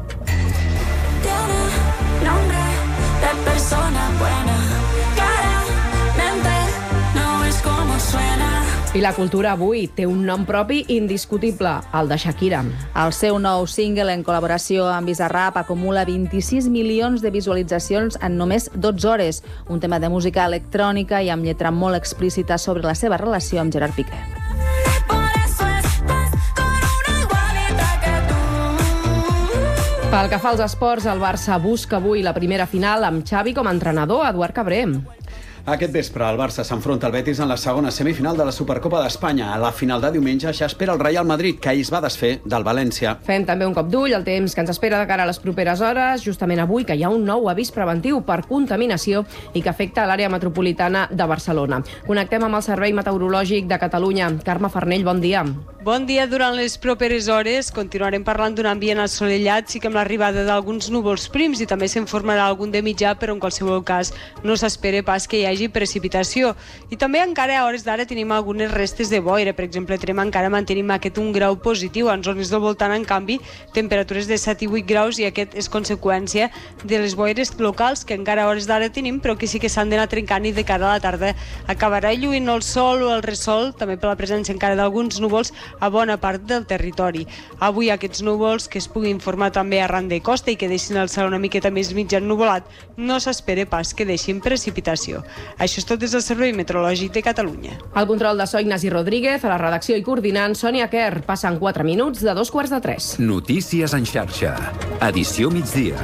I la cultura avui té un nom propi indiscutible, el de Shakira. El seu nou single en col·laboració amb Bizarrap acumula 26 milions de visualitzacions en només 12 hores. Un tema de música electrònica i amb lletra molt explícita sobre la seva relació amb Gerard Piqué. Pel que fa als esports, el Barça busca avui la primera final amb Xavi com a entrenador, Eduard Cabré. Aquest vespre el Barça s'enfronta al Betis en la segona semifinal de la Supercopa d'Espanya. A la final de diumenge ja espera el Real Madrid, que ahir es va desfer del València. Fem també un cop d'ull al temps que ens espera de cara a les properes hores, justament avui que hi ha un nou avís preventiu per contaminació i que afecta l'àrea metropolitana de Barcelona. Connectem amb el Servei Meteorològic de Catalunya. Carme Farnell, bon dia. Bon dia. Durant les properes hores continuarem parlant d'un ambient assolellat, sí que amb l'arribada d'alguns núvols prims i també se'n formarà algun de mitjà, però en qualsevol cas no s'espera pas que hi hagi precipitació. I també encara a hores d'ara tenim algunes restes de boira. Per exemple, encara mantenim aquest 1 grau positiu. En zones del voltant, en canvi, temperatures de 7 i 8 graus i aquest és conseqüència de les boires locals que encara a hores d'ara tenim, però que sí que s'han d'anar trencant i de cara a la tarda acabarà lluint el sol o el ressol, també per la presència encara d'alguns núvols a bona part del territori. Avui aquests núvols que es puguin formar també arran de costa i que deixin el cel una miqueta més mig ennuvolat, no s'espera pas que deixin precipitació. Això és tot des del Servei Meteorològic de Catalunya. El control de so Ignasi Rodríguez, a la redacció i coordinant Sònia Quer. Passen 4 minuts de 2:15. Notícies en xarxa. Edició migdia.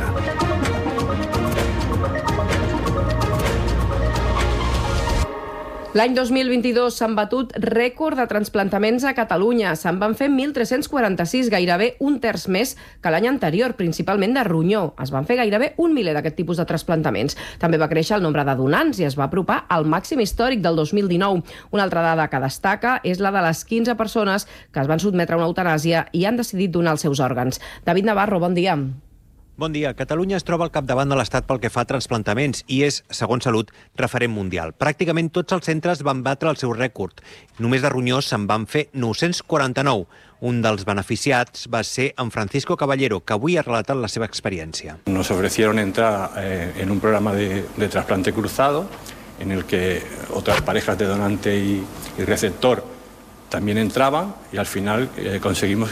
L'any 2022 s'han batut rècord de transplantaments a Catalunya. Se'n van fer 1.346, gairebé un terç més que l'any anterior, principalment de ronyó. Es van fer gairebé un miler d'aquest tipus de trasplantaments. També va créixer el nombre de donants i es va apropar al màxim històric del 2019. Una altra dada que destaca és la de les 15 persones que es van sotmetre a una eutanàsia i han decidit donar els seus òrgans. David Navarro, bon dia. Bon dia. Catalunya es troba al capdavant de l'Estat pel que fa a trasplantaments i és, segons Salut, referent mundial. Pràcticament tots els centres van batre el seu rècord. Només de ronyó se'n van fer 949. Un dels beneficiats va ser en Francisco Caballero, que avui ha relatat la seva experiència. Nos ofrecieron entrar en un programa de trasplante cruzado en el que otras parejas de donante y receptor también entraban y al final consiguieron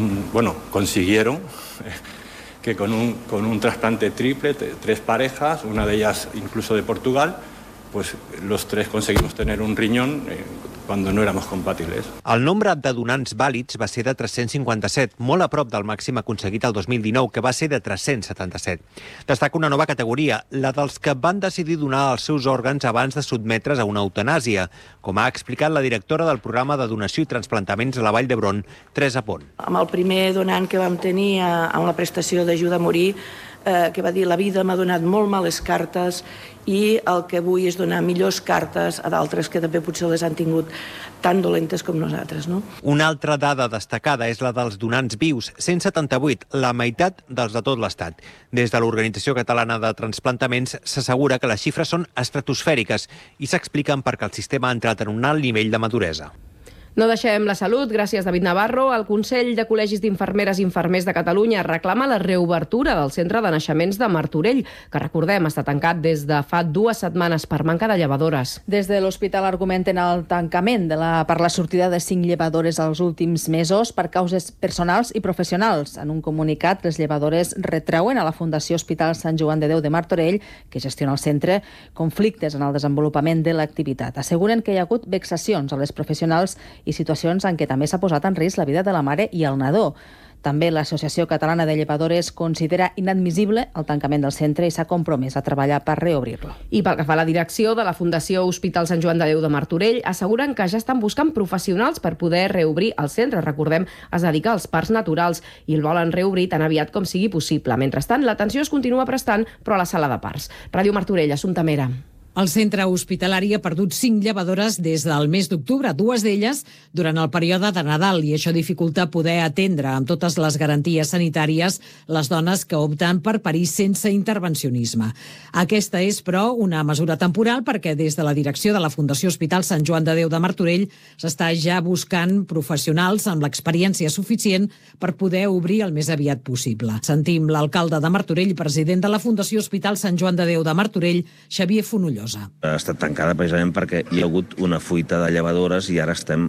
que con un trasplante triple, 3 parejas, una de ellas incluso de Portugal, pues los 3 conseguimos tener un riñón cuando no éramos compatibles. El nombre de donants vàlids va ser de 357, molt a prop del màxim aconseguit el 2019, que va ser de 377. Destaca una nova categoria, la dels que van decidir donar els seus òrgans abans de sotmetre's a una eutanàsia, com ha explicat la directora del programa de donació i transplantaments a la Vall d'Hebron, Teresa Pont. Amb el primer donant que vam tenir amb la prestació d'ajuda a morir, que va dir la vida m'ha donat molt males cartes i el que vull és donar millors cartes a d'altres que també potser les han tingut tan dolentes com nosaltres. No? Una altra dada destacada és la dels donants vius, 178, la meitat dels de tot l'Estat. Des de l'Organització Catalana de Transplantaments s'assegura que les xifres són estratosfèriques i s'expliquen perquè el sistema ha entrat en un alt nivell de maduresa. No deixem la salut. Gràcies, David Navarro. El Consell de Col·legis d'Infermeres i Infermers de Catalunya reclama la reobertura del centre de naixements de Martorell, que, recordem, està tancat des de fa 2 setmanes per manca de llevadores. Des de l'hospital argumenten el tancament per la sortida de 5 llevadores els últims mesos per causes personals i professionals. En un comunicat, les llevadores retreuen a la Fundació Hospital Sant Joan de Déu de Martorell, que gestiona el centre, conflictes en el desenvolupament de l'activitat. Asseguren que hi ha hagut vexacions a les professionals i situacions en què també s'ha posat en risc la vida de la mare i el nadó. També l'Associació Catalana de Llevadores considera inadmissible el tancament del centre i s'ha compromès a treballar per reobrir-lo. I pel que fa a la direcció de la Fundació Hospital Sant Joan de Déu de Martorell, asseguren que ja estan buscant professionals per poder reobrir el centre. Recordem, es dedica als parts naturals i el volen reobrir tan aviat com sigui possible. Mentrestant, l'atenció es continua prestant, però a la sala de parts. Ràdio Martorell, Assumpta Mera. El centre hospitalari ha perdut 5 llevadores des del mes d'octubre, 2 d'elles durant el període de Nadal, i això dificulta poder atendre amb totes les garanties sanitàries les dones que opten per parir sense intervencionisme. Aquesta és, però, una mesura temporal perquè des de la direcció de la Fundació Hospital Sant Joan de Déu de Martorell s'està ja buscant professionals amb l'experiència suficient per poder obrir el més aviat possible. Sentim l'alcalde de Martorell i president de la Fundació Hospital Sant Joan de Déu de Martorell, Xavier Fonolló. Ha estat tancada precisament perquè hi ha hagut una fuita de llevadores i ara estem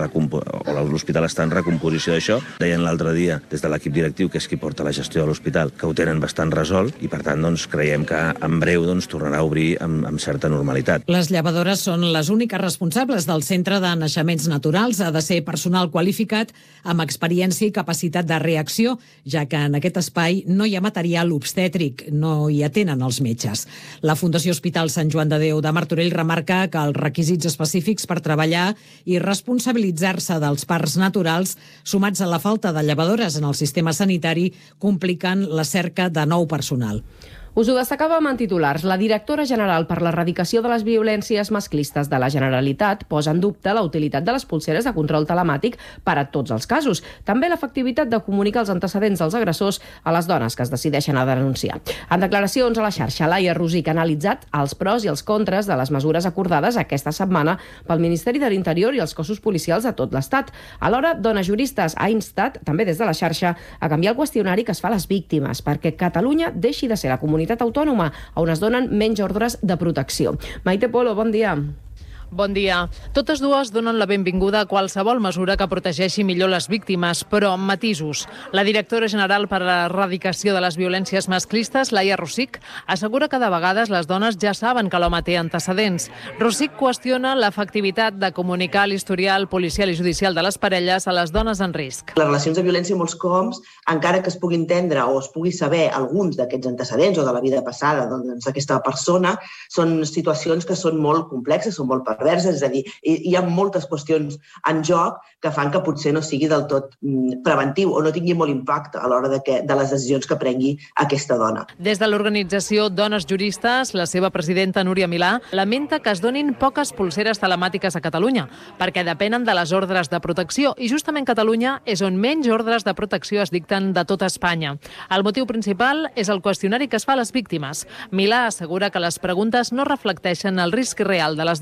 l'hospital està en recomposició d'això. Deien l'altre dia des de l'equip directiu, que és qui porta la gestió de l'hospital, que ho tenen bastant resolt i per tant creiem que en breu tornarà a obrir amb certa normalitat. Les llevadores són les úniques responsables del centre de naixements naturals. Ha de ser personal qualificat amb experiència i capacitat de reacció, ja que en aquest espai no hi ha material obstètric, no hi atenen els metges. La Fundació Hospital Sant Joan de Déu de Martorell remarca que els requisits específics per treballar i responsabilitzar-se dels parts naturals, sumats a la falta de llevadores en el sistema sanitari, compliquen la cerca de nou personal. Us ho destacàvem en titulars. La directora general per l'erradicació de les violències masclistes de la Generalitat posa en dubte la utilitat de les polseres de control telemàtic per a tots els casos. També l'efectivitat de comunicar els antecedents dels agressors a les dones que es decideixen a denunciar. En declaracions a la xarxa, Laia Rosic ha analitzat els pros i els contres de les mesures acordades aquesta setmana pel Ministeri de l'Interior i els cossos policials de tot l'Estat. Alhora, Dones Juristes ha instat, també des de la xarxa, a canviar el qüestionari que es fa a les víctimes perquè Catalunya deixi de ser la comunitat autònoma on es donen menys ordres de protecció. Maite Polo, bon dia. Bon dia. Totes dues donen la benvinguda a qualsevol mesura que protegeixi millor les víctimes, però amb matisos. La directora general per a l'erradicació de les violències masclistes, Laia Rosic, assegura que de vegades les dones ja saben que l'home té antecedents. Rosic qüestiona l'efectivitat de comunicar l'historial policial i judicial de les parelles a les dones en risc. Les relacions de violència, molts cops, encara que es pugui entendre o es pugui saber alguns d'aquests antecedents o de la vida passada d'aquesta persona, són situacions que són molt complexes, són molt perverses, és a dir, hi ha moltes qüestions en joc que fan que potser no sigui del tot preventiu o no tingui molt impacte a l'hora de les decisions que prengui aquesta dona. Des de l'organització Dones Juristes, la seva presidenta Núria Milà lamenta que es donin poques polseres telemàtiques a Catalunya, perquè depenen de les ordres de protecció i justament Catalunya és on menys ordres de protecció es dicten de tota Espanya. El motiu principal és el qüestionari que es fa a les víctimes. Milà assegura que les preguntes no reflecteixen el risc real de les dones.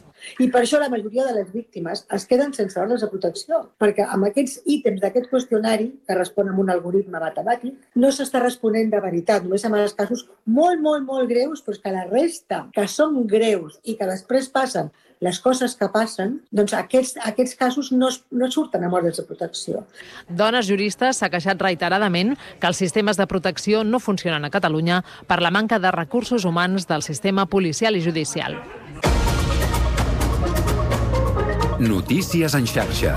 I per això la majoria de les víctimes es queden sense ordres de protecció, perquè amb aquests ítems d'aquest qüestionari, que respon amb un algoritme matemàtic, no s'està responent de veritat, només en els casos molt, molt, molt greus, però és que la resta, que són greus i que després passen les coses que passen, doncs aquests casos no surten amb ordres de protecció. Dones juristes s'ha queixat reiteradament que els sistemes de protecció no funcionen a Catalunya per la manca de recursos humans del sistema policial i judicial. Notícies en xarxa.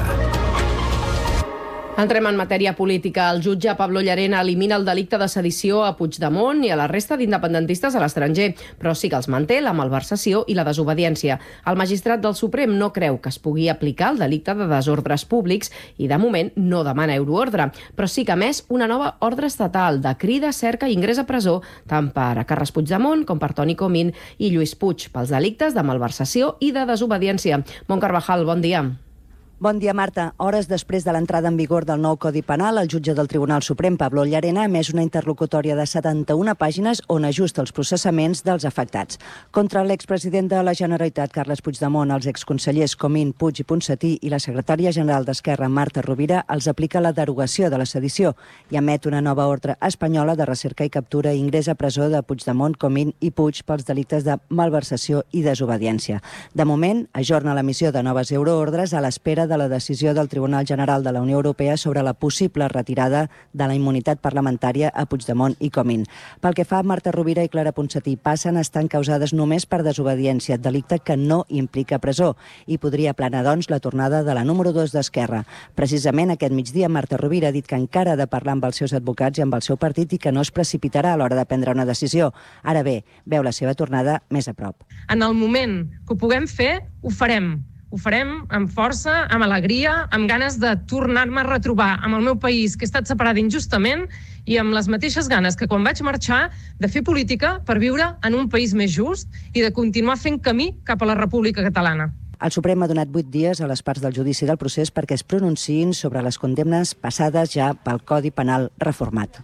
Entrem en matèria política. El jutge Pablo Llarena elimina el delicte de sedició a Puigdemont i a la resta d'independentistes a l'estranger, però sí que els manté la malversació i la desobediència. El magistrat del Suprem no creu que es pugui aplicar el delicte de desordres públics i, de moment, no demana euroordre, però sí que ha emès una nova ordre estatal de crida, cerca i ingrés a presó tant per a Carles Puigdemont com per Toni Comín i Lluís Puig pels delictes de malversació i de desobediència. Mon Carvajal, bon dia. Bon dia, Marta. Hores després de l'entrada en vigor del nou Codi Penal, el jutge del Tribunal Suprem, Pablo Llarena, ha emès una interlocutòria de 71 pàgines on ajusta els processaments dels afectats. Contra l'expresident de la Generalitat, Carles Puigdemont, els exconsellers Comín, Puig i Ponsatí i la secretària general d'Esquerra, Marta Rovira, els aplica la derogació de la sedició i emet una nova ordre espanyola de recerca i captura i ingrés a presó de Puigdemont, Comín i Puig pels delictes de malversació i desobediència. De moment, ajorna l'emissió de noves euroordres a l'espera de la decisió del Tribunal General de la Unió Europea sobre la possible retirada de la immunitat parlamentària a Puigdemont i Comín. Pel que fa a Marta Rovira i Clara Ponsatí, passen a estar encausades només per desobediència, delicte que no implica presó, i podria planar, doncs, la tornada de la número 2 d'Esquerra. Precisament aquest migdia, Marta Rovira ha dit que encara ha de parlar amb els seus advocats i amb el seu partit i que no es precipitarà a l'hora de prendre una decisió. Ara bé, veu la seva tornada més a prop. En el moment que ho puguem fer, ho farem. Ho farem amb força, amb alegria, amb ganes de tornar-me a retrobar amb el meu país, que he estat separada injustament, i amb les mateixes ganes que quan vaig marxar de fer política per viure en un país més just i de continuar fent camí cap a la República Catalana. El Suprem ha donat 8 dies a les parts del judici del procés perquè es pronunciïn sobre les condemnes passades ja pel Codi Penal reformat.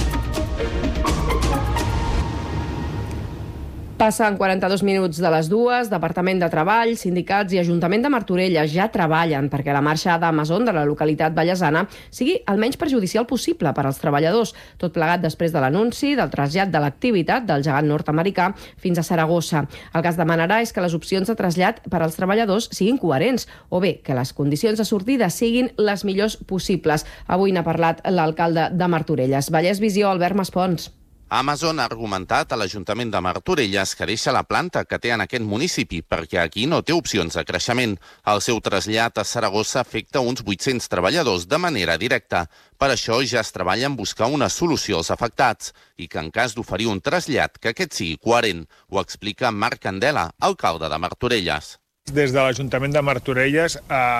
Passen 42 minuts de les 2. Departament de Treball, sindicats i Ajuntament de Martorelles ja treballen perquè la marxa d'Amazon de la localitat vallesana sigui el menys perjudicial possible per als treballadors, tot plegat després de l'anunci del trasllat de l'activitat del gegant nord-americà fins a Saragossa. El que es demanarà és que les opcions de trasllat per als treballadors siguin coherents o bé que les condicions de sortida siguin les millors possibles. Avui n'ha parlat l'alcalde de Martorelles. Vallès Visió, Albert Maspons. Amazon ha argumentat a l'Ajuntament de Martorelles que deixa la planta que té en aquest municipi perquè aquí no té opcions de creixement. El seu trasllat a Saragossa afecta uns 800 treballadors de manera directa. Per això ja es treballa en buscar una solució als afectats i que en cas d'oferir un trasllat que aquest sigui coherent. Ho explica Marc Candela, alcalde de Martorelles. Des de l'Ajuntament de Martorelles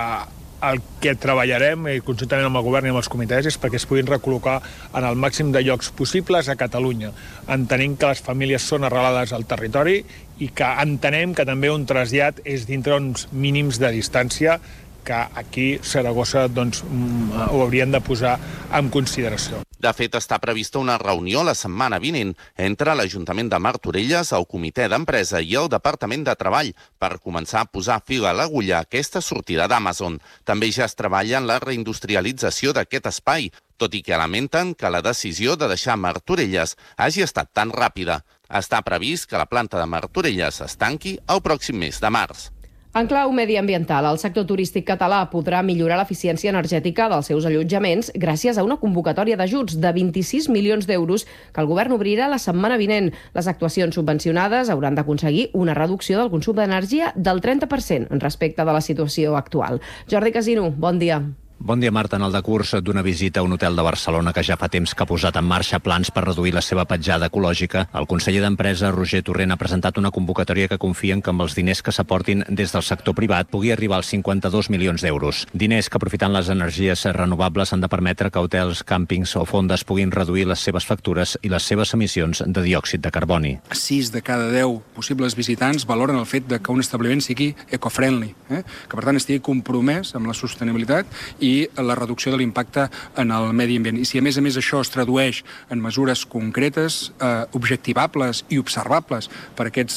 el que treballarem conjuntament amb el govern i amb els comitès és perquè es puguin recol·locar en el màxim de llocs possibles a Catalunya, entenent que les famílies són arrelades al territori i que entenem que també un trasllat és dintre uns mínims de distància que aquí Saragossa ho haurien de posar en consideració. De fet, està prevista una reunió la setmana vinent entre l'Ajuntament de Martorelles, el Comitè d'Empresa i el Departament de Treball per començar a posar fil a l'agulla a aquesta sortida d'Amazon. També ja es treballa en la reindustrialització d'aquest espai, tot i que lamenten que la decisió de deixar Martorelles hagi estat tan ràpida. Està previst que la planta de Martorelles es tanqui el pròxim mes de març. En clau mediambiental, el sector turístic català podrà millorar l'eficiència energètica dels seus allotjaments gràcies a una convocatòria d'ajuts de 26 milions d'euros que el govern obrirà la setmana vinent. Les actuacions subvencionades hauran d'aconseguir una reducció del consum d'energia del 30% respecte de la situació actual. Jordi Casino, bon dia. Bon dia, Marta. En el decurs d'una visita a un hotel de Barcelona que ja fa temps que ha posat en marxa plans per reduir la seva petjada ecològica, el conseller d'Empresa, Roger Torrent, ha presentat una convocatòria que confien que amb els diners que s'aportin des del sector privat pugui arribar als 52 milions d'euros. Diners que, aprofitant les energies renovables, han de permetre que hotels, càmpings o fondes puguin reduir les seves factures i les seves emissions de diòxid de carboni. 6 de cada 10 possibles visitants valoren el fet de que un establiment sigui eco-friendly, que per tant estigui compromès amb la sostenibilitat i la reducció de l'impacte en el medi ambient. I si a més això es tradueix en mesures concretes, objectivables i observables per aquests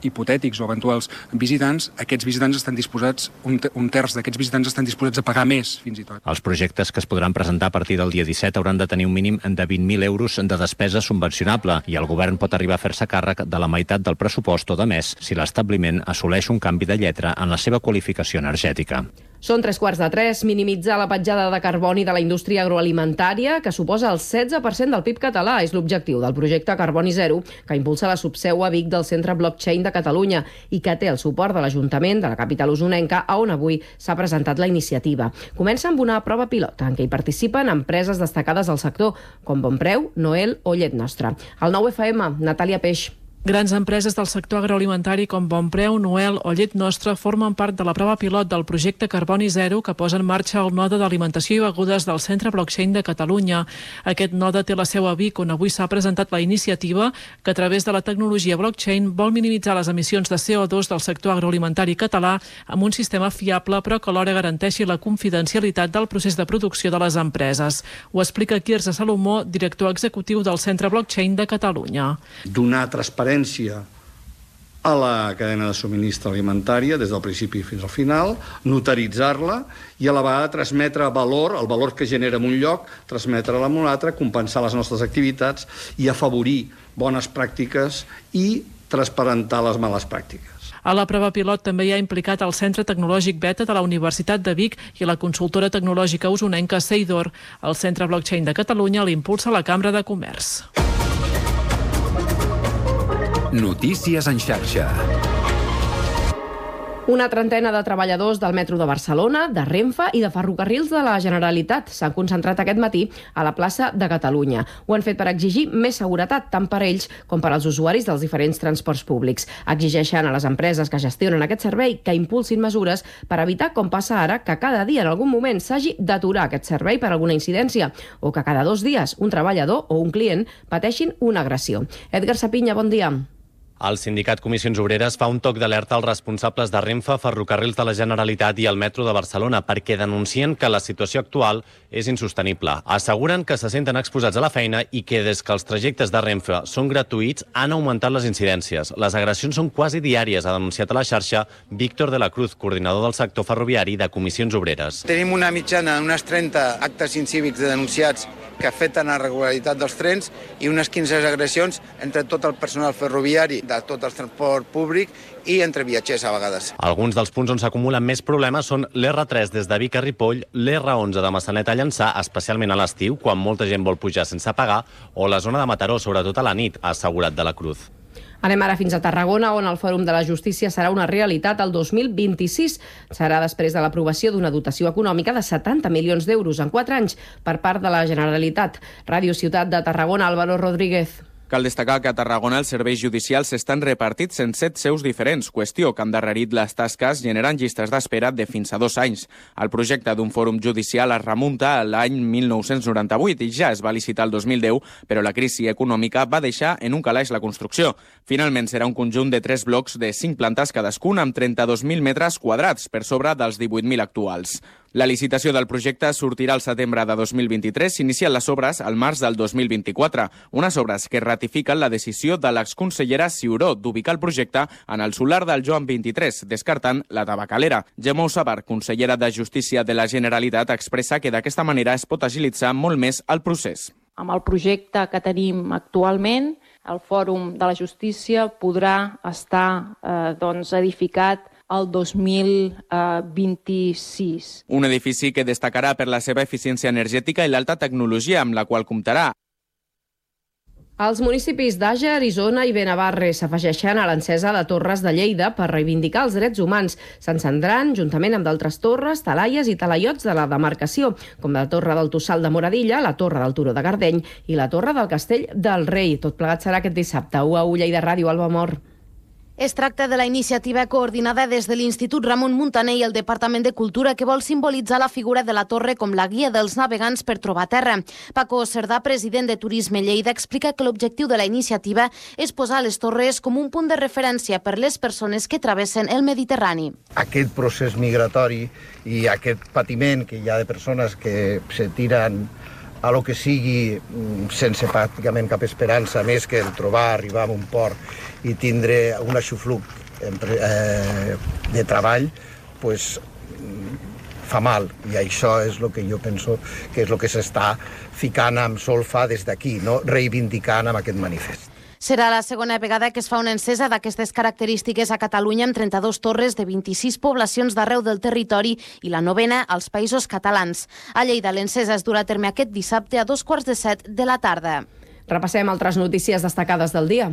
hipotètics o eventuals visitants, aquests visitants estan disposats, un terç d'aquests visitants estan disposats a pagar més, fins i tot. Els projectes que es podran presentar a partir del dia 17 hauran de tenir un mínim de 20.000 euros de despesa subvencionable i el govern pot arribar a fer-se càrrec de la meitat del pressupost o de més si l'establiment assoleix un canvi de lletra en la seva qualificació energètica. Són 3:15, minimitzar la petjada de carboni de la indústria agroalimentària, que suposa el 16% del PIB català. És l'objectiu del projecte Carboni Zero, que impulsa la subseu a Vic del Centre Blockchain de Catalunya i que té el suport de l'Ajuntament de la capital usonenca, on avui s'ha presentat la iniciativa. Comença amb una prova pilot en què hi participen empreses destacades del sector, com Bonpreu, Noel o Llet Nostra. Al 9FM, Natàlia Peix. Grans empreses del sector agroalimentari com Bonpreu, Noel o Llet Nostra formen part de la prova pilot del projecte Carboni Zero que posa en marxa el node d'alimentació i begudes del Centre Blockchain de Catalunya. Aquest node té la seu a Vic, on avui s'ha presentat la iniciativa que a través de la tecnologia blockchain vol minimitzar les emissions de CO2 del sector agroalimentari català amb un sistema fiable però que alhora garanteixi la confidencialitat del procés de producció de les empreses. Ho explica Quirze Salomó, director executiu del Centre Blockchain de Catalunya. Donar transparència a la cadena de subministre alimentària des del principi fins al final, notaritzar-la i a la vegada transmetre valor, el valor que genera en un lloc, transmetre-la en un altre, compensar les nostres activitats i afavorir bones pràctiques i transparentar les males pràctiques. A la prova pilot també hi ha implicat el Centre Tecnològic Beta de la Universitat de Vic i la consultora tecnològica usonenca Seidor. El Centre Blockchain de Catalunya l'impulsa la Cambra de Comerç. Notícies en xarxa. Una trentena de treballadors del metro de Barcelona, de Renfe i de ferrocarrils de la Generalitat s'han concentrat aquest matí a la plaça de Catalunya. Ho han fet per exigir més seguretat, tant per ells com per als usuaris dels diferents transports públics. Exigeixen a les empreses que gestionen aquest servei que impulsin mesures per evitar, com passa ara, que cada dia en algun moment s'hagi d'aturar aquest servei per alguna incidència o que cada 2 dies un treballador o un client pateixin una agressió. Edgar Sapinya, bon dia. El sindicat Comissions Obreres fa un toc d'alerta als responsables de Renfe, Ferrocarrils de la Generalitat i el metro de Barcelona perquè denuncien que la situació actual és insostenible. Asseguren que se senten exposats a la feina i que des que els trajectes de Renfe són gratuïts han augmentat les incidències. Les agressions són quasi diàries, ha denunciat a la xarxa Víctor de la Cruz, coordinador del sector ferroviari de Comissions Obreres. Tenim una mitjana d'unes 30 actes incívics denunciats que afecten la regularitat dels trens i unes 15 agressions entre tot el personal ferroviari de tot el transport públic i entre viatgers a vegades. Alguns dels punts on s'acumulen més problemes són l'R3 des de Vic a Ripoll, l'R11 de Massanet a Llançà, especialment a l'estiu, quan molta gent vol pujar sense pagar, o la zona de Mataró, sobretot a la nit, ha assegurat de la Cruz. Anem ara fins a Tarragona, on el Fòrum de la Justícia serà una realitat el 2026. Serà després de l'aprovació d'una dotació econòmica de 70 milions d'euros en 4 anys per part de la Generalitat. Ràdio Ciutat de Tarragona, Álvaro Rodríguez. Cal destacar que a Tarragona els serveis judicials estan repartits en 7 seus diferents, qüestió que ha endarrerit les tasques generant llistes d'espera de fins a 2 anys. El projecte d'un fòrum judicial es remunta a l'any 1998 i ja es va licitar el 2010, però la crisi econòmica va deixar en un calaix la construcció. Finalment serà un conjunt de 3 blocs de 5 plantes cadascun amb 32.000 metres quadrats, per sobre dels 18.000 actuals. La licitació del projecte sortirà al setembre de 2023, s'iniciant les obres al març del 2024, unes obres que ratifiquen la decisió de l'exconsellera Ciuró d'ubicar el projecte en el solar del Joan 23, descartant la tabacalera. Gemma Sabar, consellera de Justícia de la Generalitat, expressa que d'aquesta manera es pot agilitzar molt més el procés. Amb el projecte que tenim actualment, el Fòrum de la Justícia podrà estar edificat el 2026. Un edifici que destacarà per la seva eficiència energètica i l'alta tecnologia amb la qual comptarà. Els municipis d'Àger, Isona i Benavarre s'afegeixen a l'encesa de Torres de Lleida per reivindicar els drets humans. S'encendran juntament amb d'altres torres, talaies i talaiots de la demarcació, com la Torre del Tossal de Moradilla, la Torre del Turó de Gardeny i la Torre del Castell del Rei. Tot plegat serà aquest dissabte. A Lleida Ràdio, Alba Mor. Es tracta de la iniciativa coordinada des de l'Institut Ramon Muntaner i el Departament de Cultura que vol simbolitzar la figura de la torre com la guia dels navegants per trobar terra. Paco Cerdà, president de Turisme Lleida, explica que l'objectiu de la iniciativa és posar les torres com un punt de referència per les persones que travessen el Mediterrani. Aquest procés migratori i aquest patiment que hi ha de persones que se tiren a lo que sigui sense pràcticament cap esperança més que el trobar, arribar a un port i tindre un aixopluc de treball, pues, fa mal, i això és el que jo penso que és el que s'està ficant amb solfa des d'aquí, no? Reivindicant amb aquest manifest. Serà la segona vegada que es fa una encesa d'aquestes característiques a Catalunya amb 32 torres de 26 poblacions d'arreu del territori i la novena als Països Catalans. A Lleida l'encesa es durà a terme aquest dissabte a 2:45 de la tarda. Repassem altres notícies destacades del dia.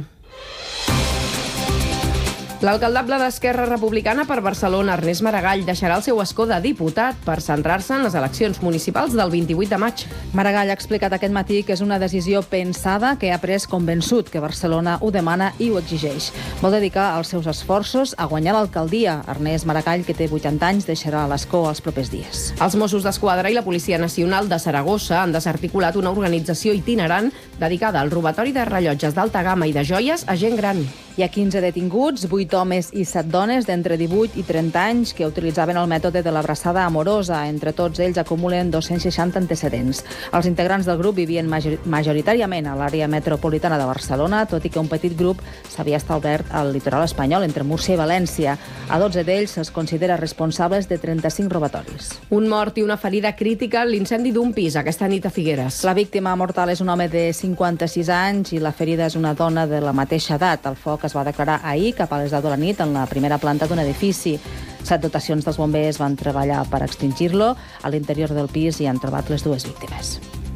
L'alcaldable d'Esquerra Republicana per Barcelona, Ernest Maragall, deixarà el seu escó de diputat per centrar-se en les eleccions municipals del 28 de maig. Maragall ha explicat aquest matí que és una decisió pensada que ha pres convençut que Barcelona ho demana i ho exigeix. Vol dedicar els seus esforços a guanyar l'alcaldia. Ernest Maragall, que té 80 anys, deixarà l'escó els propers dies. Els Mossos d'Esquadra i la Policia Nacional de Saragossa han desarticulat una organització itinerant dedicada al robatori de rellotges d'alta gamma i de joies a gent gran. Hi ha 15 detinguts, 8 homes i 7 dones d'entre 18 i 30 anys que utilitzaven el mètode de l'abraçada amorosa. Entre tots ells acumulen 260 antecedents. Els integrants del grup vivien majoritàriament a l'àrea metropolitana de Barcelona, tot i que un petit grup s'havia establert al litoral espanyol, entre Múrcia i València. A 12 d'ells se'ls considera responsables de 35 robatoris. Un mort i una ferida crítica en l'incendi d'un pis aquesta nit a Figueres. La víctima mortal és un home de 56 anys i la ferida és una dona de la mateixa edat. El foc es va declarar ahir cap a les 10 de la nit en la primera planta d'un edifici. 7 dotacions dels bombers van treballar per extingir-lo. A l'interior del pis hi han trobat les dues víctimes.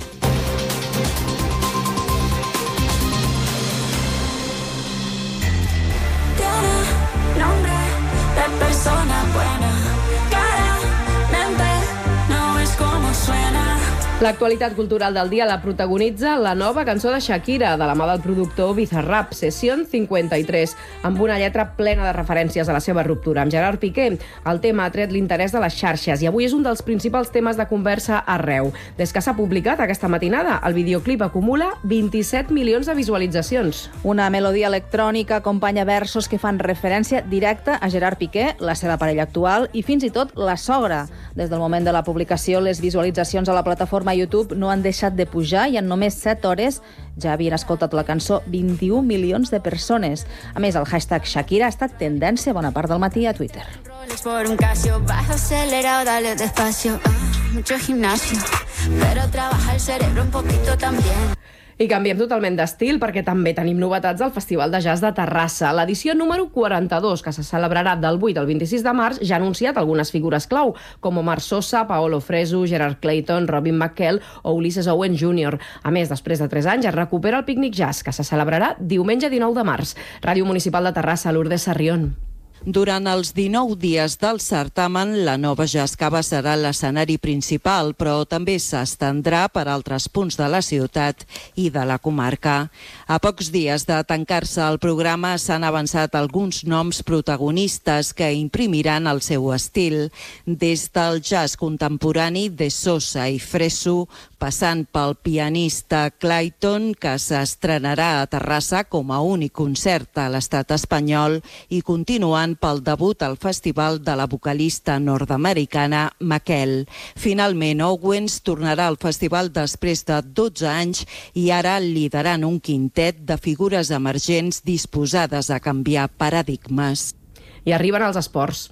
L'actualitat cultural del dia la protagonitza la nova cançó de Shakira, de la mà del productor Bizarrap, Session 53, amb una lletra plena de referències a la seva ruptura amb Gerard Piqué. El tema ha tret l'interès de les xarxes i avui és un dels principals temes de conversa arreu. Des que s'ha publicat aquesta matinada, el videoclip acumula 27 milions de visualitzacions. Una melodia electrònica acompanya versos que fan referència directa a Gerard Piqué, la seva parella actual i fins i tot la sogra. Des del moment de la publicació, les visualitzacions a la plataforma YouTube no han deixat de pujar i en només 7 hores ja havien escoltat la cançó 21 milions de persones. A més, el hashtag Shakira ha estat tendència bona part del matí a Twitter. Por un Casio, bajo acelerado, dale despacio, mucho gimnasio, pero trabaja el cerebro un poquito también. I canviem totalment d'estil perquè també tenim novetats al Festival de Jazz de Terrassa. L'edició número 42, que se celebrarà del 8 al 26 de març, ja ha anunciat algunes figures clau, com Omar Sosa, Paolo Fresu, Gerard Clayton, Robin McKell o Ulysses Owen Jr. A més, després de 3 anys, es recupera el Pícnic Jazz, que se celebrarà diumenge 19 de març. Ràdio Municipal de Terrassa, Lourdes Sarrión. Durant els 19 dies del certamen, la Nova Jazz Cava serà l'escenari principal, però també s'estendrà per altres punts de la ciutat i de la comarca. A pocs dies de tancar-se el programa s'han avançat alguns noms protagonistes que imprimiran el seu estil, des del jazz contemporani de Sosa i Fresu, passant pel pianista Clayton, que s'estrenarà a Terrassa com a únic concert a l'estat espanyol, i continuant pel debut al festival de la vocalista nord-americana McKell. Finalment, Owens tornarà al festival després de 12 anys i ara liderant un quintet de figures emergents disposades a canviar paradigmes. I arriben els esports.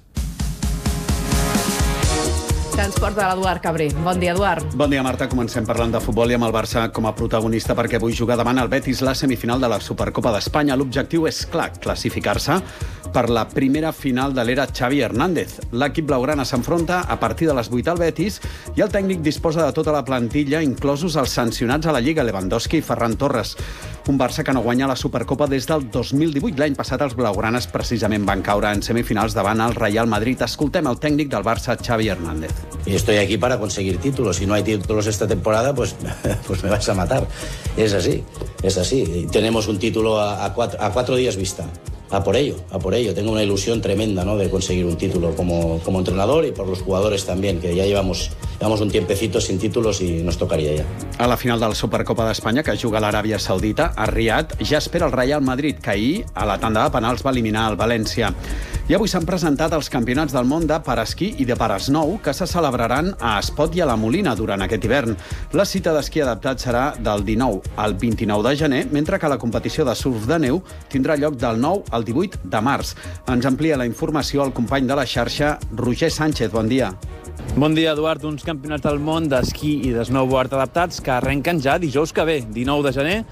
Transport de l'Eduard Cabré. Bon dia, Eduard. Bon dia, Marta. Comencem parlant de futbol i amb el Barça com a protagonista perquè avui juga davant el Betis la semifinal de la Supercopa d'Espanya. L'objectiu és clar, classificar-se per la primera final de l'era Xavi Hernández. L'equip blaugrana s'enfronta a partir de les 8 al Betis i el tècnic disposa de tota la plantilla, inclosos els sancionats a la Lliga, Lewandowski i Ferran Torres. Un Barça que no guanya la Supercopa des del 2018. L'any passat els blaugranes precisament van caure en semifinals davant el Real Madrid. Escoltem el tècnic del Barça, Xavi Hernández. Y estoy aquí para conseguir títulos. Si no hay títulos esta temporada, pues me vais a matar. Es así, es así. Tenemos un título a 4 días vista. A por ello. Tengo una ilusión tremenda, ¿no?, de conseguir un título como entrenador y por los jugadores también, que ya llevamos un tiempecito sin títulos y nos tocaría ya. A la final de la Supercopa d'Espanya, que juga a l'Aràbia Saudita, a Riad, ja espera el Real Madrid, que ahir, a la tanda de penals, va eliminar el València. I avui s'han presentat els campionats del món de paraesquí i de parasnou que se celebraran a Espot i a la Molina durant aquest hivern. La cita d'esquí adaptat serà del 19 al 29 de gener, mentre que la competició de surf de neu tindrà lloc del 9 al 18 de març. Ens amplia la informació el company de la xarxa, Roger Sánchez. Bon dia. Bon dia, Eduard. Uns campionats del món d'esquí i de snowboard adaptats que arrenquen ja dijous que ve, 19 de gener,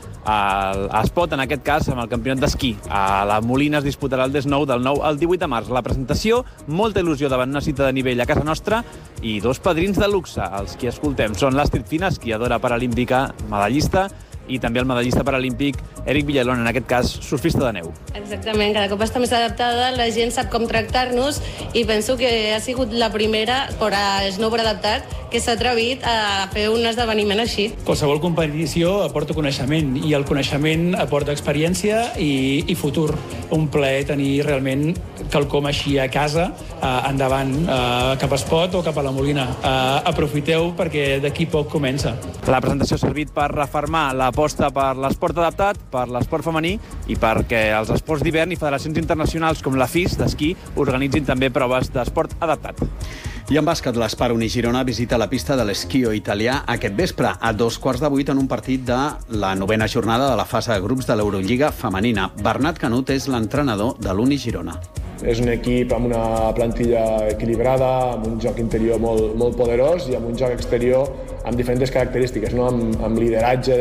a Espot, en aquest cas, amb el campionat d'esquí. A la Molina es disputarà el D-Snow del 9 al 18 de març. La presentació, molta il·lusió davant una cita de nivell a casa nostra i dos padrins de luxe. Els que escoltem són l'Astrid Fina, esquiadora paralímpica, medallista, i també el medallista paralímpic Eric Villalón, en aquest cas surfista de neu. Exactament, cada cop està més adaptada, la gent sap com tractar-nos i penso que ha sigut la primera per a snowboard adaptat que s'ha atrevit a fer un esdeveniment així. Qualsevol competició aporta coneixement i el coneixement aporta experiència i futur. Un plaer tenir realment quelcom així a casa, endavant, cap a Espot o cap a la Molina. Aprofiteu perquè d'aquí poc comença. La presentació ha servit per refermar l'aposta per l'esport adaptat, per l'esport femení i perquè els esports d'hivern i federacions internacionals com la FIS d'esquí organitzin també proves d'esport adaptat. I en bàsquet, l'Espar Unigirona visita la pista de l'esquio italià aquest vespre a 7:15 en un partit de la 9ª jornada de la fase de grups de l'Eurolliga femenina. Bernat Canut és l'entrenador de l'Unigirona. És un equip amb una plantilla equilibrada, amb un joc interior molt poderós i amb un joc exterior amb diferents característiques, no? amb lideratge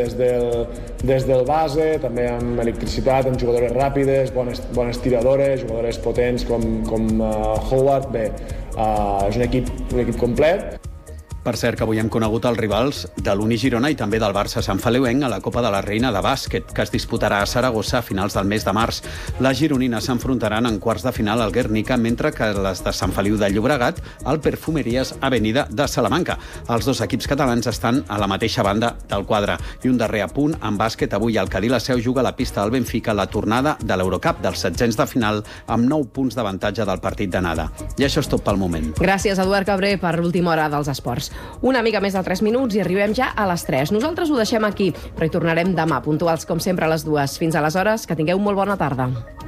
des del base, també amb electricitat, amb jugadores ràpides, bones tiradores, jugadores potents com Howard. Bé, és un equip complet. Per cert, que avui hem conegut els rivals de l'Unigirona i també del Barça Sant Feliuenc a la Copa de la Reina de Bàsquet, que es disputarà a Saragossa a finals del mes de març. Les gironines s'enfrontaran en quarts de final al Guernica, mentre que les de Sant Feliu de Llobregat al Perfumeries Avenida de Salamanca. Els dos equips catalans estan a la mateixa banda del quadre. I un darrer apunt, en bàsquet, avui el Cadí la Seu juga a la pista del Benfica la tornada de l'Eurocup dels 16 de final amb 9 punts d'avantatge del partit d'anada. I això és tot pel moment. Gràcies, Eduard Cabré, per l'última hora dels esports. Una mica més de 3 minuts i arribem ja a les 3. Nosaltres ho deixem aquí, però hi tornarem demà, puntuals com sempre a les 2. Fins aleshores, que tingueu molt bona tarda.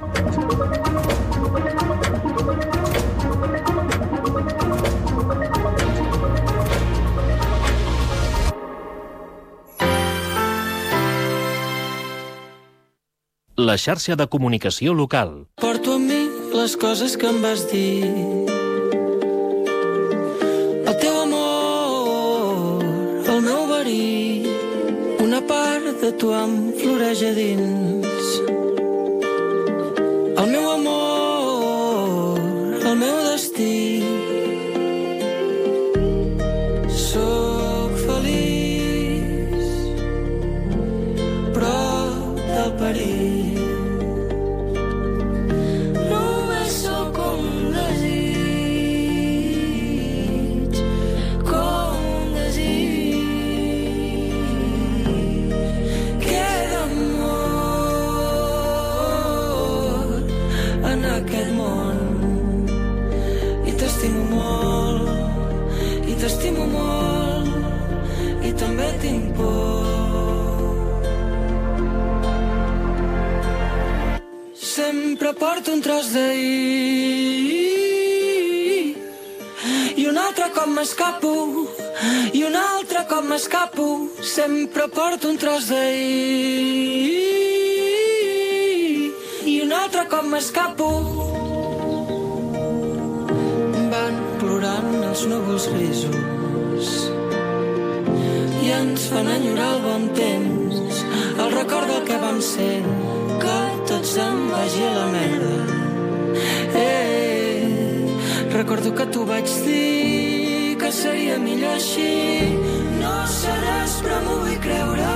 La xarxa de comunicació local. Porto amb mi les coses que em vas dir. El teu amor, el meu verí, una part de tu em floreix a dins. El meu amor, el meu destí. Soc feliç, prop del perill. T'estimo molt i també tinc por. Sempre porto un tros d'ahir i un altre cop m'escapo i un altre cop m'escapo. Sempre porto un tros d'ahir i un altre cop m'escapo. Plorant els núvols grisos i ens fan enyorar el bon temps, el record del que vam ser, que tot se'n vagi a la merda. Recordo que tu vaig dir que seria millor així. No sé res, però m'ho vull creure,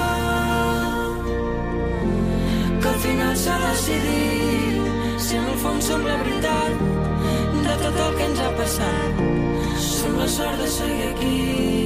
que al final s'ha decidit, si en el fons som la veritat de tot el que ens ha passat. Som la sort de seguir aquí.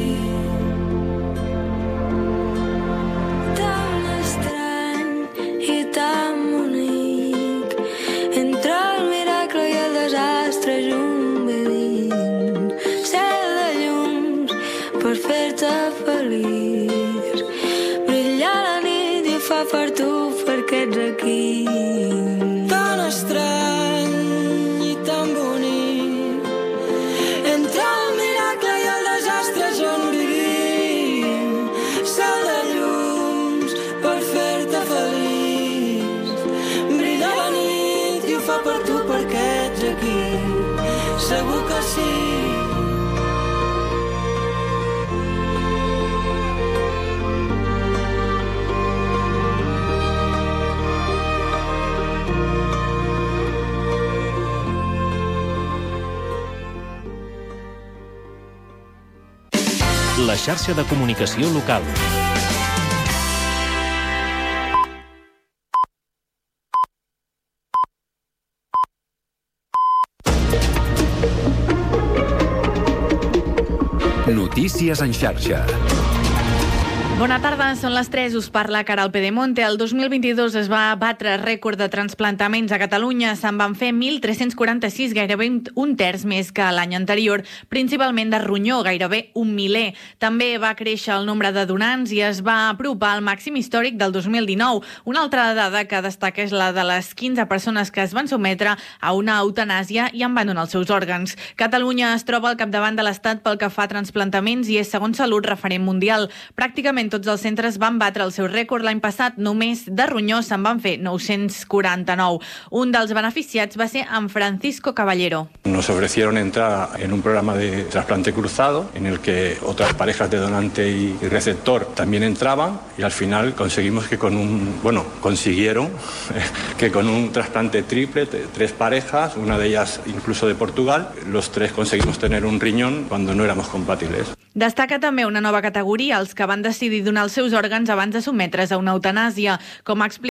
Tan estrany i tan bonic, entre el miracle i el desastre junt vivint. Cel de llums per fer-te feliç, brillar la nit i fa per tu perquè ets aquí. Tan estrany i tan segur que sí. La xarxa de comunicació local. Notícies en xarxa. Bona tarda, són les 3, us parla Caral Pedemonte. El 2022 es va batre rècord de trasplantaments a Catalunya. Se'n van fer 1.346, gairebé un terç més que l'any anterior, principalment de ronyó, gairebé un miler. També va créixer el nombre de donants i es va apropar al màxim històric del 2019. Una altra dada que destaca és la de les 15 persones que es van sotmetre a una eutanàsia i en van donar els seus òrgans. Catalunya es troba al capdavant de l'Estat pel que fa a trasplantaments i és, segons Salut, referent mundial. Pràcticament tots els centres van batre el seu rècord l'any passat. Només de ronyó se'n van fer 949. Un dels beneficiats va ser en Francisco Caballero. Nos ofrecieron entrar en un programa de trasplante cruzado en el que otras parejas de donante y receptor también entraban y al final consiguieron que con un trasplante triple, 3 parejas, una de ellas incluso de Portugal, los 3 conseguimos tener un riñón cuando no éramos compatibles. Destaca també una nova categoria, els que van decidir donar els seus òrgans abans de sotmetre's a una eutanàsia. Com ha explicat